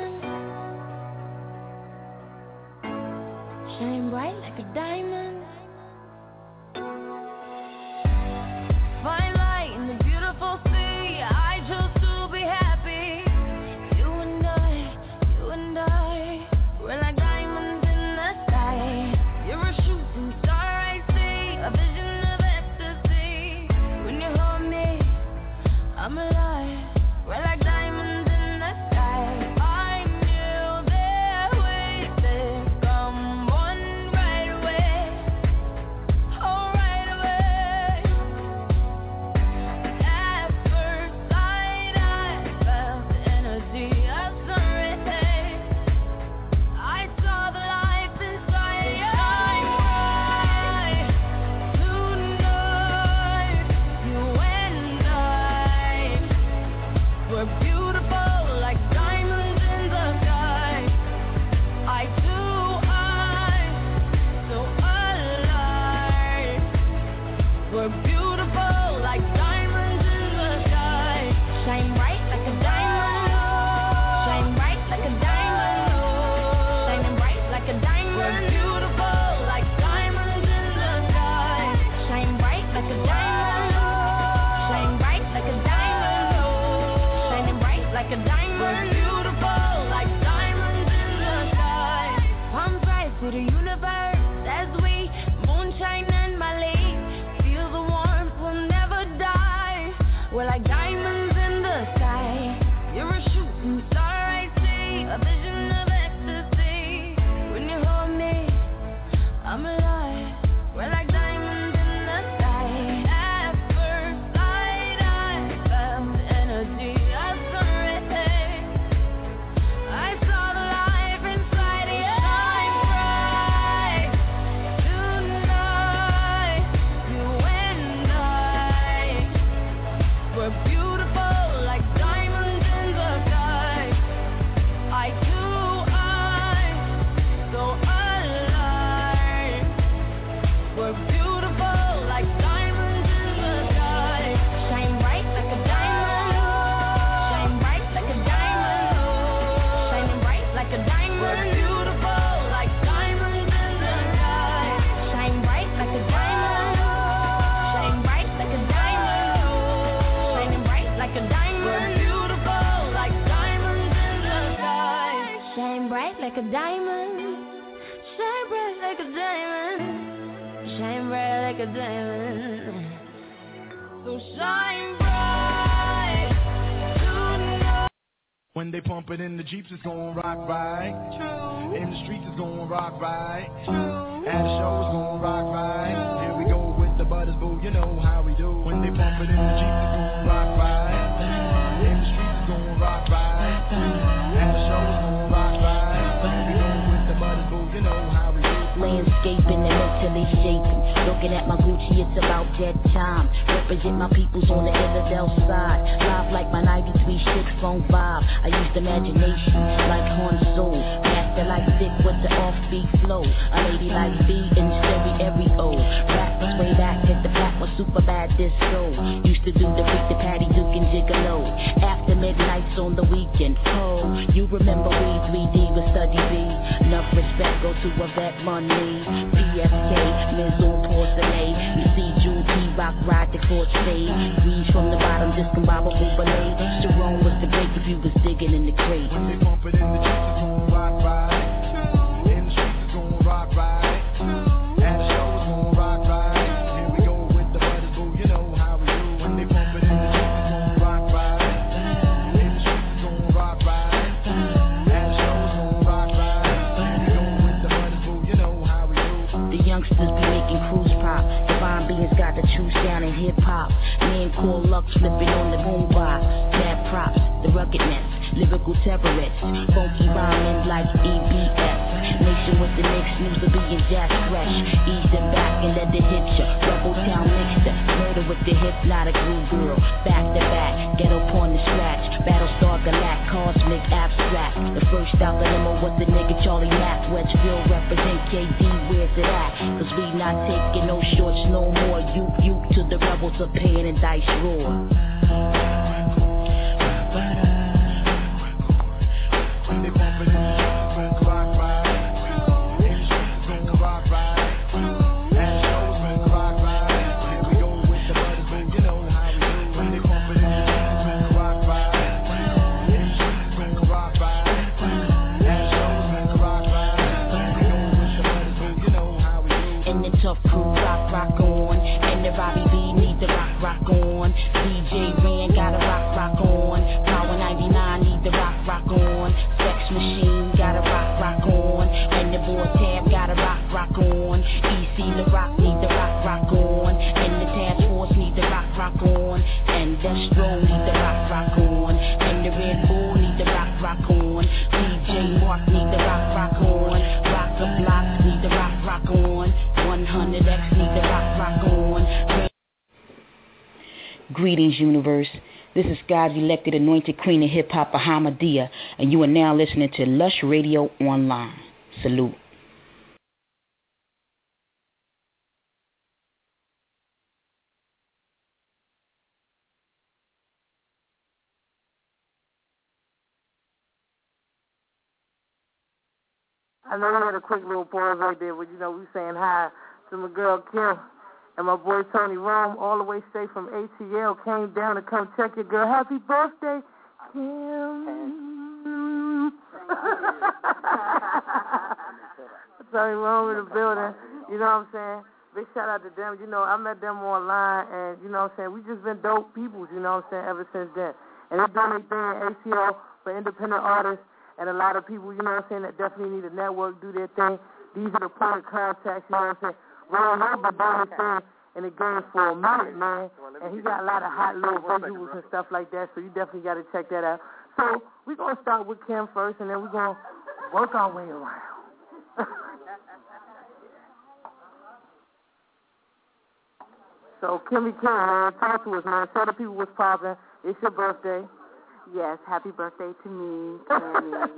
O: Shine bright like a diamond. Fine light in the beautiful sea. I chose to be happy. You and I, you and I, we're like diamonds in the sky. You're a shooting star I see, a vision of ecstasy. When you hold me, I'm like a diamond. Beautiful like diamonds in the sky. Palms rise to the universe as we moonshine and Mali. Feel the warmth, we'll never die. We're like diamonds in the sky. You're a shooting star I see, a vision of ecstasy. When you hold me, I'm alive. We're like diamonds in the sky. At first sight, I felt the energy of sunrise. I saw the life inside of you. Shine bright tonight. You and I, we're beautiful like diamonds in the sky. Eye to eye, so alive. We're beautiful like diamonds in the sky. Shine bright like a diamond. Shine bright like a diamond. Shining bright like a diamond. We're beautiful like diamonds in the sky. Shine bright like a diamond. Shine bright like a diamond. Shining bright like a diamond. We're beautiful like diamonds in the sky. Shine bright like a diamond. Shine bright like a diamond. Shine bright like a diamond. So shine bright tonight.
K: When they pump it in the Jeeps, it's gon' rock right. True. In the streets, it's gon' rock right. True. At the show, it's gon' rock right. True. Here we go with the butters, boo, you know how we do. When they pump it in the Jeeps, it's gon' rock right. In the streets, it's gon' rock right. At the show, it's gon' rock right. Here we go with the butters, boo, you know how we do.
P: Landscaping and mentally shaping. Looking at my Gucci, it's about that time. Represent my peoples on the Illidale side. Live like my ninety-three six phone vibe. I used imagination like Han Solo. Master like Vic with the offbeat flow. A lady like B in stereo. Rappers way back at the back was super bad disco. Used to do the freak, the Patty Duke and Gigolo. After midnights on the weekend. Oh, you remember we three D with Study B. Enough respect go to a vet money. P F K, Miz on porcelain. You see June T Rock ride the court stage. Weeds from the bottom, discombobable ballet. Jerome was the break if you was digging in the crate.
K: When they pump it in the Jeeps, it's gon' rock right. In the streets, it's gon' rock right. At the show, it's gon' rock right. Here we go with the butters, boo, you know how we do. When they pump it in the Jeeps, it's gon' rock right. In the streets, it's gon' rock right. At the show, it's gon' rock right. Here we go with the butters, boo, you know how we do.
P: The youngsters be making cruise pop. Divine beings got the true sound in hip hop. Man called Lux flipping on the boombox. Bad props, the ruggedness, lyrical terrorists. Funky rhyming like E B S. Nation with the Knicks, news of being jazz fresh. Ease them back and let it hit ya. Rebel town mixer, murder with the hypnotic groove girl. Back to back, ghetto porn to scratch. Battlestar Galact, cosmic abstract. The first out the limo was the nigga Charlie Mack. Wedgeville represent K D, where's it at? Cause we not taking no shorts no more. You, you to the rebels of pain and dice roar.
K: When they pump it in the Jeeps, it's gon' rock right. In the streets, it's gon' rock right. At the show, it's gon' rock right. Here we go with the butters, boo, you know how we do. When they pump it in the Jeeps, it's gon' rock right. In the streets, it's gon' rock right. At the show, it's gon' rock right. Here we go with the butters, boo, you know how we do.
P: And the tough crew rock, rock on. And the Robbie B need the rock, rock on. D J Ren got a rock, rock on. Power ninety-nine need the rock, rock on. Sex Machine got a rock, rock on. And the boy Tab got a rock, rock on. E C the rock need the rock, rock on. And the Task Force need the rock, rock on. And Destro need the rock, rock on. And the Red Bull need the rock, rock on. D J Mark need the rock, rock on. Rock the Blocks need the rock, rock on. one hundred X need the rock, rock on. Greetings, universe. This is God's elected anointed queen of hip-hop, Ahmadiyya, and you are now listening to Lush Radio Online. Salute.
B: I know we had a quick little pause right there, but you know, we saying hi to my girl Kim and my boy Tony Rome, all the way straight from A T L, came down to come check your girl. Happy birthday, Kim. Sunny Rome in the building. You know what I'm saying? Big shout out to them. You know, I met them online, and you know what I'm saying? We just been dope peoples, you know what I'm saying, ever since then. And they're doing their thing at A T L for independent artists, and a lot of people, you know what I'm saying, that definitely need a network, do their thing. These are the point of contacts, you know what I'm saying? Ron Hope been doing his thing in the game for a minute, man, and he got a lot of hot little visuals and stuff like that, so you definitely got to check that out. So we're going to start with Kim first, and then we're going to work our way around. So, Kimmy Kim, man, talk to us, man. Tell the people what's poppin'. It's your birthday.
Q: Yes, happy birthday to me, Kimmy.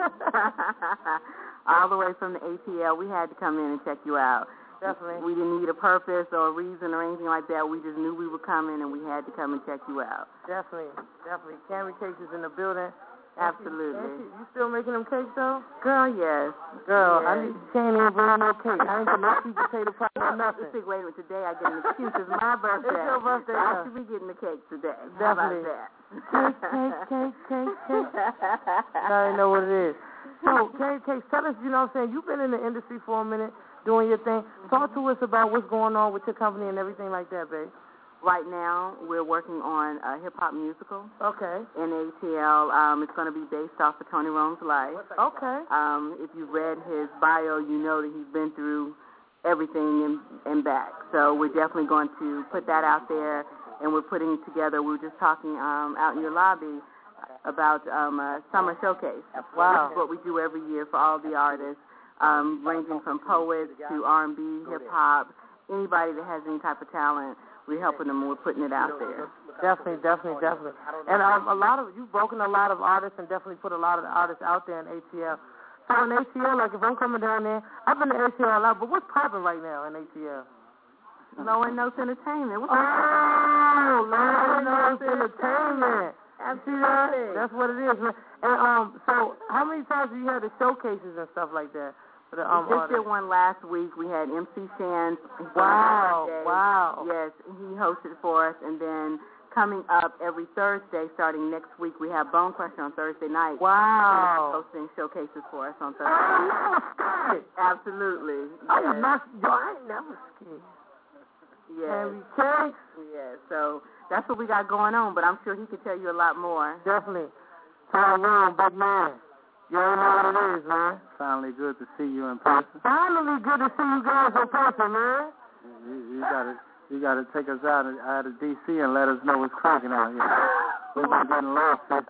Q: All the way from the A T L. We had to come in and check you out.
B: Definitely.
Q: We didn't need a purpose or a reason or anything like that. We just knew we were coming, and we had to come and check you out.
B: Definitely, definitely. Camry Cakes is in the building.
Q: Absolutely.
B: She, you still making them cakes, though?
Q: Girl, yes.
B: Girl,
Q: yes.
B: I need, she ain't even bringing no cake. I ain't got no sweet potato pie or nothing.
Q: Wait a minute, today I get an excuse. It's my birthday.
B: It's your birthday.
Q: I should be getting the cake today.
B: Definitely.
Q: How about that?
B: Cake, cake, cake, cake, cake. I already know what it is. So, Camry Cakes, tell us, you know what I'm saying, you've been in the industry for a minute doing your thing. Talk to us about what's going on with your company and everything like that, babe.
Q: Right now, we're working on a hip-hop musical.
B: Okay.
Q: In A T L. Um, it's going to be based off of Tony Rome's life.
B: Okay.
Q: Um, if you've read his bio, you know that he's been through everything and, and back. So we're definitely going to put that out there, and we're putting together, we were just talking um, out in your lobby about um, a summer showcase.
B: Wow.
Q: This is what we do every year for all the artists, um, ranging from poets to R and B, hip-hop, anybody that has any type of talent. We're helping them. We're putting it out there.
B: Definitely, definitely, definitely. And um, a lot of you've broken a lot of artists and definitely put a lot of the artists out there in A T L. So in A T L, like if I'm coming down there, I've been to A T L a lot, but what's popping right now in A T L?
Q: Low and Notes Entertainment. What's
B: oh, Low and Notes Entertainment.
Q: Absolutely.
B: That's what it is, man. And um, so how many times have you had the showcases and stuff like that? For the, um,
Q: we just
B: artists?
Q: did one last week. We had M C Shan.
B: Wow, wow.
Q: Yes, he hosted for us. And then coming up every Thursday, starting next week, we have Bone Crusher on Thursday night.
B: Wow.
Q: Hosting showcases for us on
B: Thursday. I'm never scared.
Q: Absolutely.
B: I'm
Q: yes.
B: not, yo, I ain't never scared.
Q: Yes.
B: Camry
Q: Yes, so that's what we got going on, but I'm sure he could tell you a lot more.
B: Definitely. Tyrone, big man. You already know what it is, man.
E: Finally good to see you in person.
B: Finally good to see you guys in person, man.
E: You, you gotta you gotta take us out of, out of D C and let us know what's cracking out here. We've been getting lost this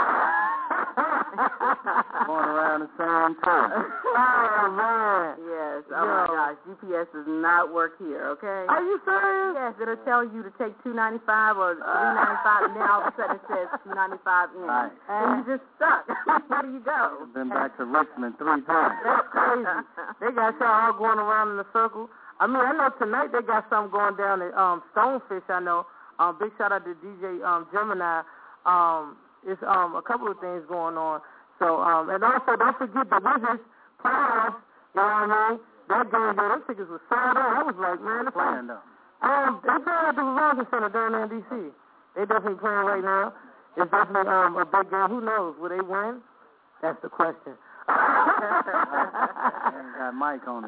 E: going around the same time.
B: Oh, man.
Q: Yes. Oh, Yo. my gosh. G P S does not work here, okay?
B: Are you serious?
Q: Yes. It'll tell you to take two ninety-five or three ninety-five, and then all of a sudden it says two ninety-five in.
E: Right.
Q: And you just stuck. Where do you go?
E: Been back to Richmond three times.
B: That's crazy. They got y'all all going around in a circle. I mean, I know tonight they got something going down at um, Stonefish, I know. Um, big shout out to D J um, Gemini. Um, it's um, a couple of things going on. So, um, and also, don't forget the Wizards playoffs. You know what I mean? That game, man, them tickets were sold out. I was like, man, it's
E: playing though.
B: Um, they playing at the Verizon Center down there in D C. They definitely playing right now. It's definitely um, a big game. Who knows? Will they win? That's the question.
E: Got Mike on it.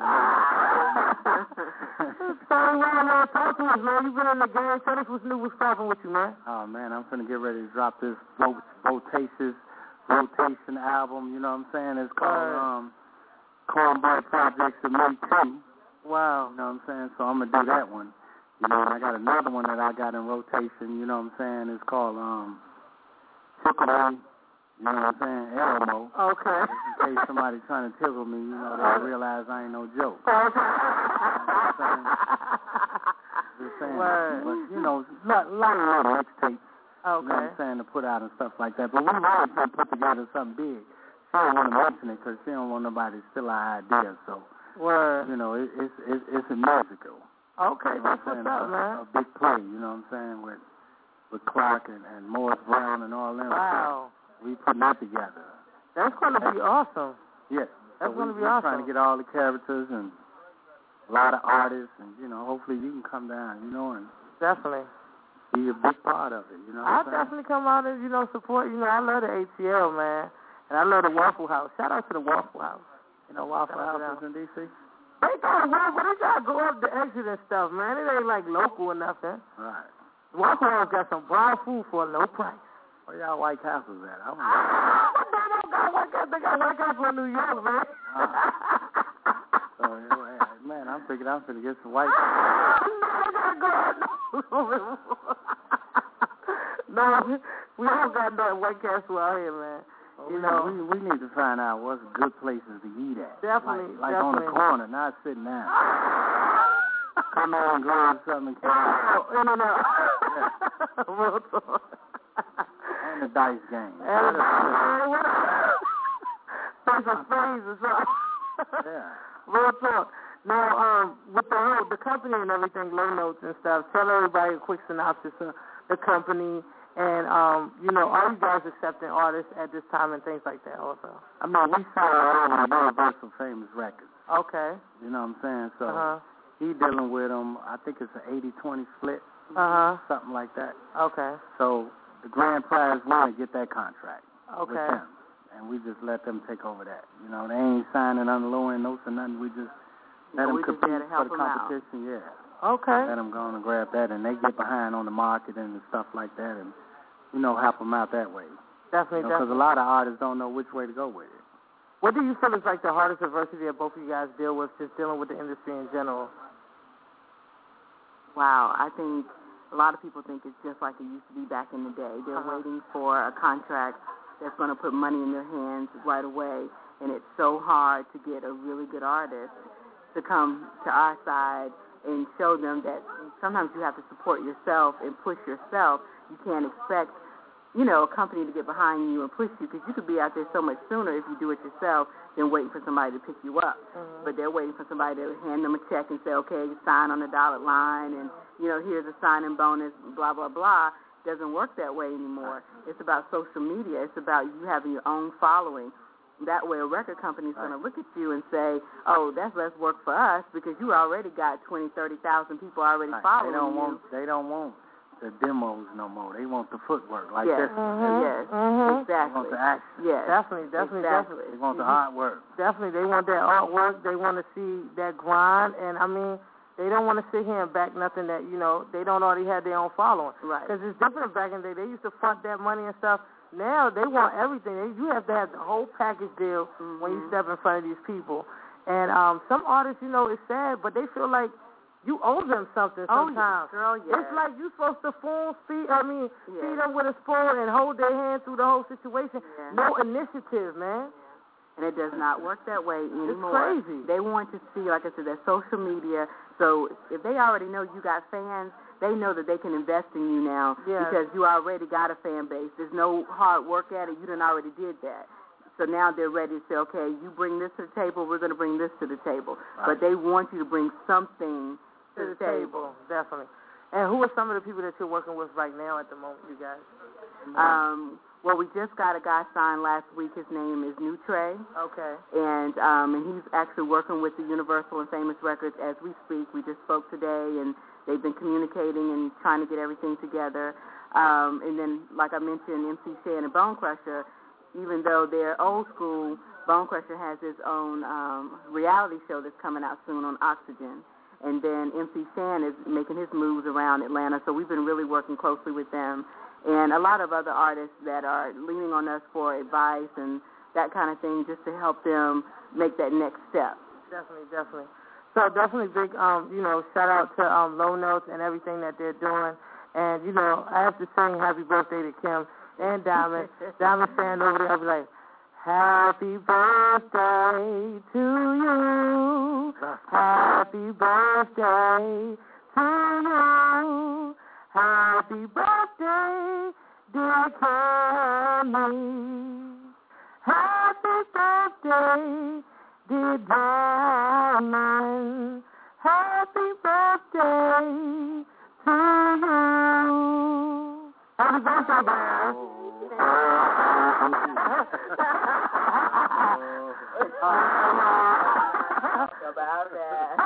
B: So, man, uh, talk to us, man. You've been in the game. Tell us what's new, what's popping with you, man.
E: Oh, man, I'm finna get ready to drop this Votations Rotation album. You know what I'm saying? It's called um, Cornball Projects of Me Too.
B: Wow.
E: You know what I'm saying? So I'm gonna do that one. You know, and I got another one that I got in rotation. You know what I'm saying? It's called um, Tickle Me. You know what I'm saying? Elmo.
B: Okay.
E: Just in case somebody's trying to tickle me, you know, they realize I ain't no joke.
B: Okay.
E: Just saying.
B: Word.
E: But, you know, a lot, lot of little mixtapes.
B: Okay.
E: You know what I'm saying, to put out and stuff like that. But we always trying to put together something big. She don't want to mention it because she don't want nobody to steal our idea. So,
B: Word.
E: you know, it, it's it's it's a musical.
B: Okay, that's what's up,
E: a,
B: man.
E: A big play, you know what I'm saying, with with Clark and, and Morris Brown and all them.
B: Wow.
E: So we putting that together.
B: That's going to be awesome.
E: Yeah.
B: That's
E: so
B: going to
E: we,
B: be
E: we're
B: awesome.
E: trying to get all the characters and a lot of artists, and, you know, hopefully you can come down, you know, and
B: definitely
E: be a big part of it, you know.
B: I'll definitely come out and, you know, support. You know, I love the A T L, man. And I love the Waffle House. Shout out to the Waffle House. You know, Waffle
E: Shout
B: House
E: out in D C.
B: They gotta work, but they gotta go up the exit and stuff, man. It ain't like local or nothing.
E: Right.
B: Waffle House got some brown food for a low price.
E: Where y'all White Castles at? I don't know.
B: Ah, but they don't got White Castle. They got White Castle in New York, man.
E: Uh, so, anyway, man, I'm thinking I'm finna get some White
B: Castle. No, I gotta go. No, we don't got that White Castle out here, man.
E: Well,
B: you
E: we,
B: know,
E: we we need to find out what's good places to eat at.
B: Definitely,
E: like, like
B: definitely.
E: on the corner, not sitting down. Come on, grab something.
B: Oh, in and out.
E: And the dice game.
B: And Face of spades or something.
E: Yeah.
B: Real talk. Now, um, with the whole, the company and everything, low notes and stuff, tell everybody a quick synopsis of the company. And, um, you know, are you guys accepting artists at this time and things like that also?
E: I mean, we signed over to Universal Famous Records.
B: Okay.
E: You know what I'm saying? So
B: uh-huh.
E: he dealing with them, I think it's an eighty twenty split.
B: Uh-huh.
E: Something like that.
B: Okay.
E: So the grand prize winner get that contract.
B: Okay.
E: With them. And we just let them take over that. You know, they ain't signing under low end notes or nothing. We just let
Q: so
E: them compete for the
Q: them
E: competition.
Q: Out.
E: Yeah.
B: Okay.
E: Let them go on and grab that, and they get behind on the marketing and stuff like that, and you know, help them out that way.
B: Definitely,
E: you know,
B: definitely.
E: Because a lot of artists don't know which way to go with it.
B: What do you feel is like the hardest adversity that both of you guys deal with, just dealing with the industry in general?
Q: Wow, I think a lot of people think it's just like it used to be back in the day. They're
B: uh-huh.
Q: waiting for a contract that's going to put money in their hands right away, and it's so hard to get a really good artist to come to our side and show them that sometimes you have to support yourself and push yourself. You can't expect, you know, a company to get behind you and push you, because you could be out there so much sooner if you do it yourself than waiting for somebody to pick you up.
B: Mm-hmm.
Q: But they're waiting for somebody to hand them a check and say, okay, sign on the dotted line, and, you know, here's a signing bonus, blah, blah, blah. It doesn't work that way anymore. It's about social media. It's about you having your own following. That way a record company is going to look at you and say, oh, that's less work for us, because you already got twenty, thirty thousand people already
E: right.
Q: following
E: they don't
Q: you.
E: Want, they don't want the demos no more. They want the footwork like
Q: yes.
E: this.
Q: Mm-hmm. Yes,
B: mm-hmm.
Q: exactly.
E: They want the action.
Q: Yes.
B: Definitely, definitely,
Q: exactly.
B: definitely.
E: They want the
B: mm-hmm.
E: artwork.
B: Definitely. They want that artwork. They want to see that grind. And, I mean, they don't want to sit here and back nothing that, you know, they don't already have their own following.
Q: Right.
B: Because it's different back in the day. They used to front that money and stuff. Now they want everything. They, you have to have the whole package deal
Q: mm-hmm.
B: when you step in front of these people. And um, some artists, you know, it's sad, but they feel like you owe them something
Q: oh,
B: sometimes.
Q: Yes, girl, yes.
B: It's like you're supposed to spoon feed, I mean,
Q: yes.
B: feed them with a spoon and hold their hand through the whole situation.
Q: Yes.
B: No initiative, man.
Q: And it does not work that way anymore.
B: It's crazy.
Q: They want to see, like I said, that social media. So if they already know you got fans, they know that they can invest in you now
B: yes.
Q: because you already got a fan base. There's no hard work at it. You done already did that. So now they're ready to say, okay, you bring this to the table, we're going to bring this to the table.
E: Right.
Q: But they want you to bring something to,
B: to the,
Q: the
B: table. table. Definitely. And who are some of the people that you're working with right now at the moment, you guys?
Q: Um, well, we just got a guy signed last week. His name is New Trey.
B: Okay.
Q: And um, and he's actually working with the Universal and Famous Records as we speak. We just spoke today, and they've been communicating and trying to get everything together. Um, and then, like I mentioned, M C Shan and Bone Crusher, even though they're old school, Bone Crusher has his own um, reality show that's coming out soon on Oxygen. And then M C Shan is making his moves around Atlanta, so we've been really working closely with them. And a lot of other artists that are leaning on us for advice and that kind of thing, just to help them make that next step.
B: Definitely, definitely. So definitely big, um, you know, shout out to um, Low Notes and everything that they're doing. And, you know, I have to sing happy birthday to Kim and Diamond. Diamond stand over there, I'll be like, happy birthday to you. Happy birthday to you. Happy birthday, dear Cammy. Happy birthday, dear Diamond. Happy birthday to you. Happy birthday, guys.
Q: About that.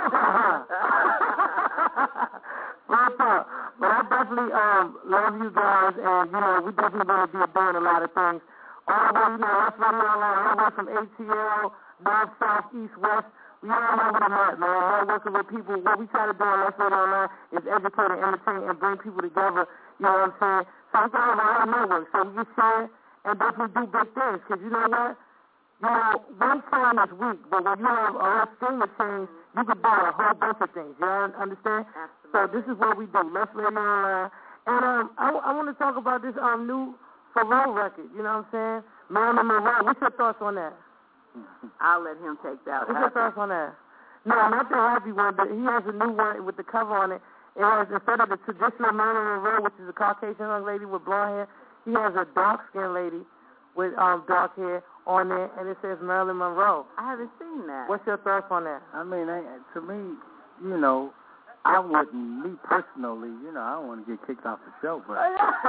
B: But I definitely um, love you guys, and, you know, we're definitely going to be doing a lot of things. All the way, you know, that's really online, all the way from A T L, north, south, east, west. We all know what I'm at, man. We're working with people. What we try to do on Let's Radio Online is educate and entertain and bring people together. You know what I'm saying? So I'm going to our network so we can share and definitely do big things. Because you know what? You know, one chain is weak, but when you have a whole string of chains, you can do a whole bunch of things. You understand? Absolutely. So this is what we do. Let's Radio Online. And um, I, I want to talk about this um new Pharrell record. You know what I'm saying? Marilyn Monroe. What's your thoughts on that?
Q: I'll let him take that one.
B: What's your thoughts on that? No, not the happy one, but he has a new one with the cover on it. It has, instead of the traditional Marilyn Monroe, which is a Caucasian young lady with blonde hair, he has a dark-skinned lady with um dark hair on there, and it says Marilyn Monroe.
Q: I haven't seen that.
B: What's your thoughts on that?
E: I mean, I, to me, you know, I wouldn't, me personally, you know, I don't want to get kicked off the show, but,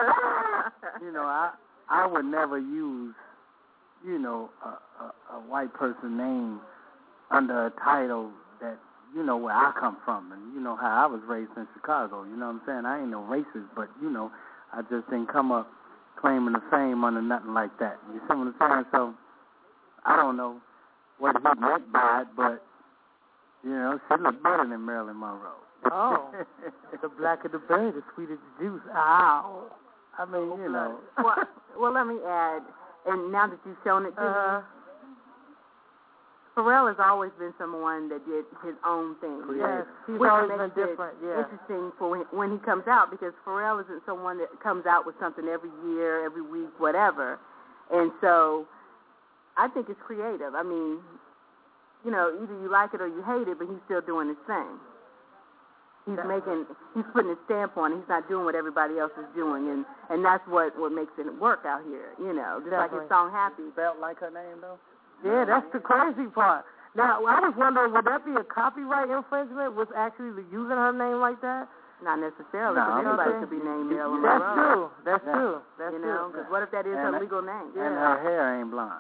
E: you know, I I would never use, you know, a, a, a white person name under a title that, you know, where I come from, and you know how I was raised in Chicago, you know what I'm saying? I ain't no racist, but, you know, I just didn't come up claiming the fame under nothing like that. You see what I'm saying? So, I don't know what he meant by it, but, you know, she looked better than Marilyn Monroe.
B: Oh, the blacker the berry, the sweeter the juice. Ow.
E: I mean, you know.
Q: well, well, let me add, and now that you've shown it to
B: uh-huh.
Q: me, Pharrell has always been someone that did his own thing.
B: Yes, he's
Q: which
B: always
Q: makes
B: been
Q: it
B: different, yeah.
Q: interesting for when, when he comes out, because Pharrell isn't someone that comes out with something every year, every week, whatever. And so I think it's creative. I mean, you know, either you like it or you hate it, but he's still doing his thing. He's making, he's putting his stamp on it. He's not doing what everybody else is doing, and, and that's what, what makes it work out here, you know. Just
B: Definitely.
Q: like his song Happy.
E: Spelled like her name, though?
B: Yeah, that's the crazy part. Now, I was wondering, would that be a copyright infringement, was actually using her name like that?
Q: Not necessarily,
E: no,
Q: because anybody
B: okay.
Q: could be named Marilyn
B: That's
Q: Monroe.
B: true. That's
E: yeah.
B: true. That's
Q: you
B: true.
Q: know, because what if that is
E: and
Q: her legal name?
E: And
Q: yeah.
E: her hair ain't blonde.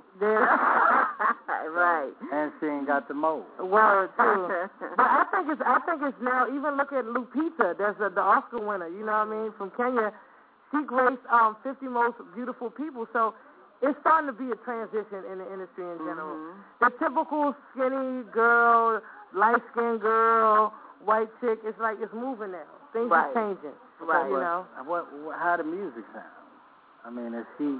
Q: Right.
E: And she ain't got the mole.
B: Well, too. But I think it's I think it's now, even look at Lupita, there's a, the Oscar winner, you know what I mean, from Kenya. She graced um fifty most beautiful people. So it's starting to be a transition in the industry in general.
Q: Mm-hmm.
B: The typical skinny girl, light-skinned girl, white chick, it's like it's moving now. Things
Q: right.
B: are changing.
Q: Right.
B: So, you know.
E: What, what, how the music sound? I mean, is she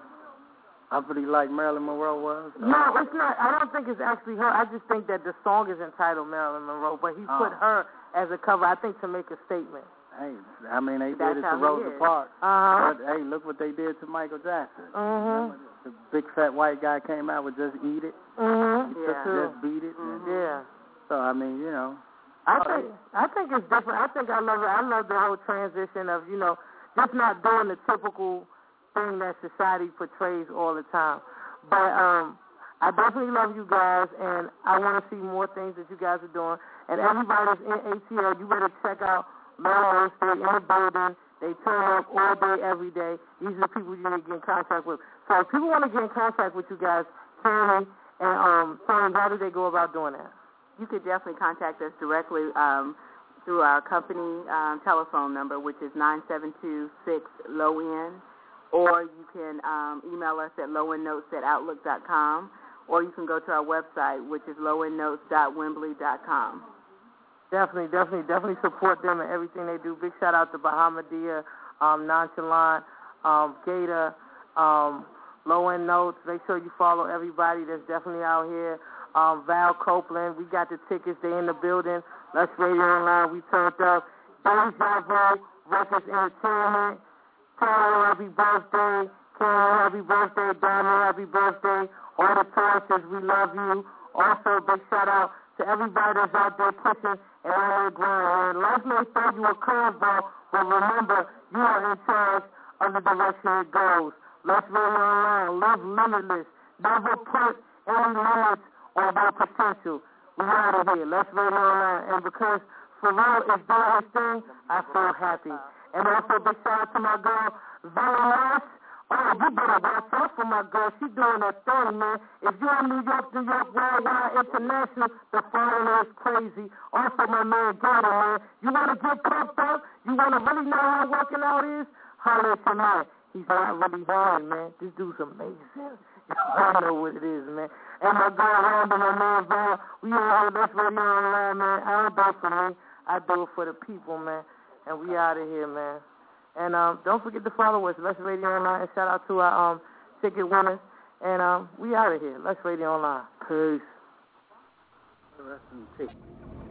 E: uppity like Marilyn Monroe was? Or?
B: No, it's not. I don't think it's actually her. I just think that the song is entitled Marilyn Monroe, but he
E: oh.
B: put her as a cover, I think, to make a statement.
E: Hey, I mean, they
Q: That's
E: did it
Q: how
E: to
Q: he
E: Rosa
Q: is.
E: Parks.
B: Uh-huh.
E: But, hey, look what they did to Michael Jackson.
B: Mm-hmm.
E: The big fat white guy came out with Just Eat It.
B: Mm-hmm.
E: Just,
B: Yeah.
E: just Beat It.
Q: Mm-hmm.
B: Yeah.
E: So, I mean, you know.
B: I
E: oh,
B: think I think it's different. I think I love it. I love the whole transition of, you know, just not doing the typical thing that society portrays all the time. But um, I definitely love you guys, and I want to see more things that you guys are doing. And everybody that's in A T L, you better check out Maryland State in the building. They turn up all day, every day. These are the people you need to get in contact with. So if people want to get in contact with you guys, Tammy and um, Tom, how do they go about doing that?
Q: You could definitely contact us directly um, through our company um, telephone number, which is nine seven two six L O N, or you can um, email us at lowennotes at outlook dot com, or you can go to our website, which is lowennotes dot wembley dot com.
B: Definitely, definitely, definitely support them and everything they do. Big shout out to Bahamadia, um, Nonchalant, um, Gator, um, Low End Notes. Make sure you follow everybody that's definitely out here. Um, Val Copeland, we got the tickets. They in the building. Let's Radio Online. We turned up. Deja Vu, Records Entertainment. Carol, happy birthday. Carol, happy birthday. Diamond, happy birthday. All the Taurus, we love you. Also, big shout out to everybody that's out there pushing and on the ground. And life may throw you a curveball, but remember, you are in charge of the direction it goes. Let's Radio Online. Live limitless. Never put any limits on their potential. We out of here. Let's Radio Online. And because Pharrell is doing his thing, I feel happy. And also, big shout out to my girl, Valerie. Oh, you better watch out for my girl. She doing her thing, man. If you're in New York, New York, worldwide, international, the foreigner is crazy. Also, my man, Gator, man. You want to get pumped up? You want to really know how working out is? Holler at your man. He's not really hard, man. This dude's amazing. I know what it is, man. And my girl Randy, my man Val, we all on Lush Radio Online, man. I don't do it for me. I do it for the people, man. And we out of here, man. And um, don't forget to follow us, Lush Radio Online. And shout out to our um, ticket winners. And um, we out of here, Lush Radio Online. Peace.
E: The rest of the ticket.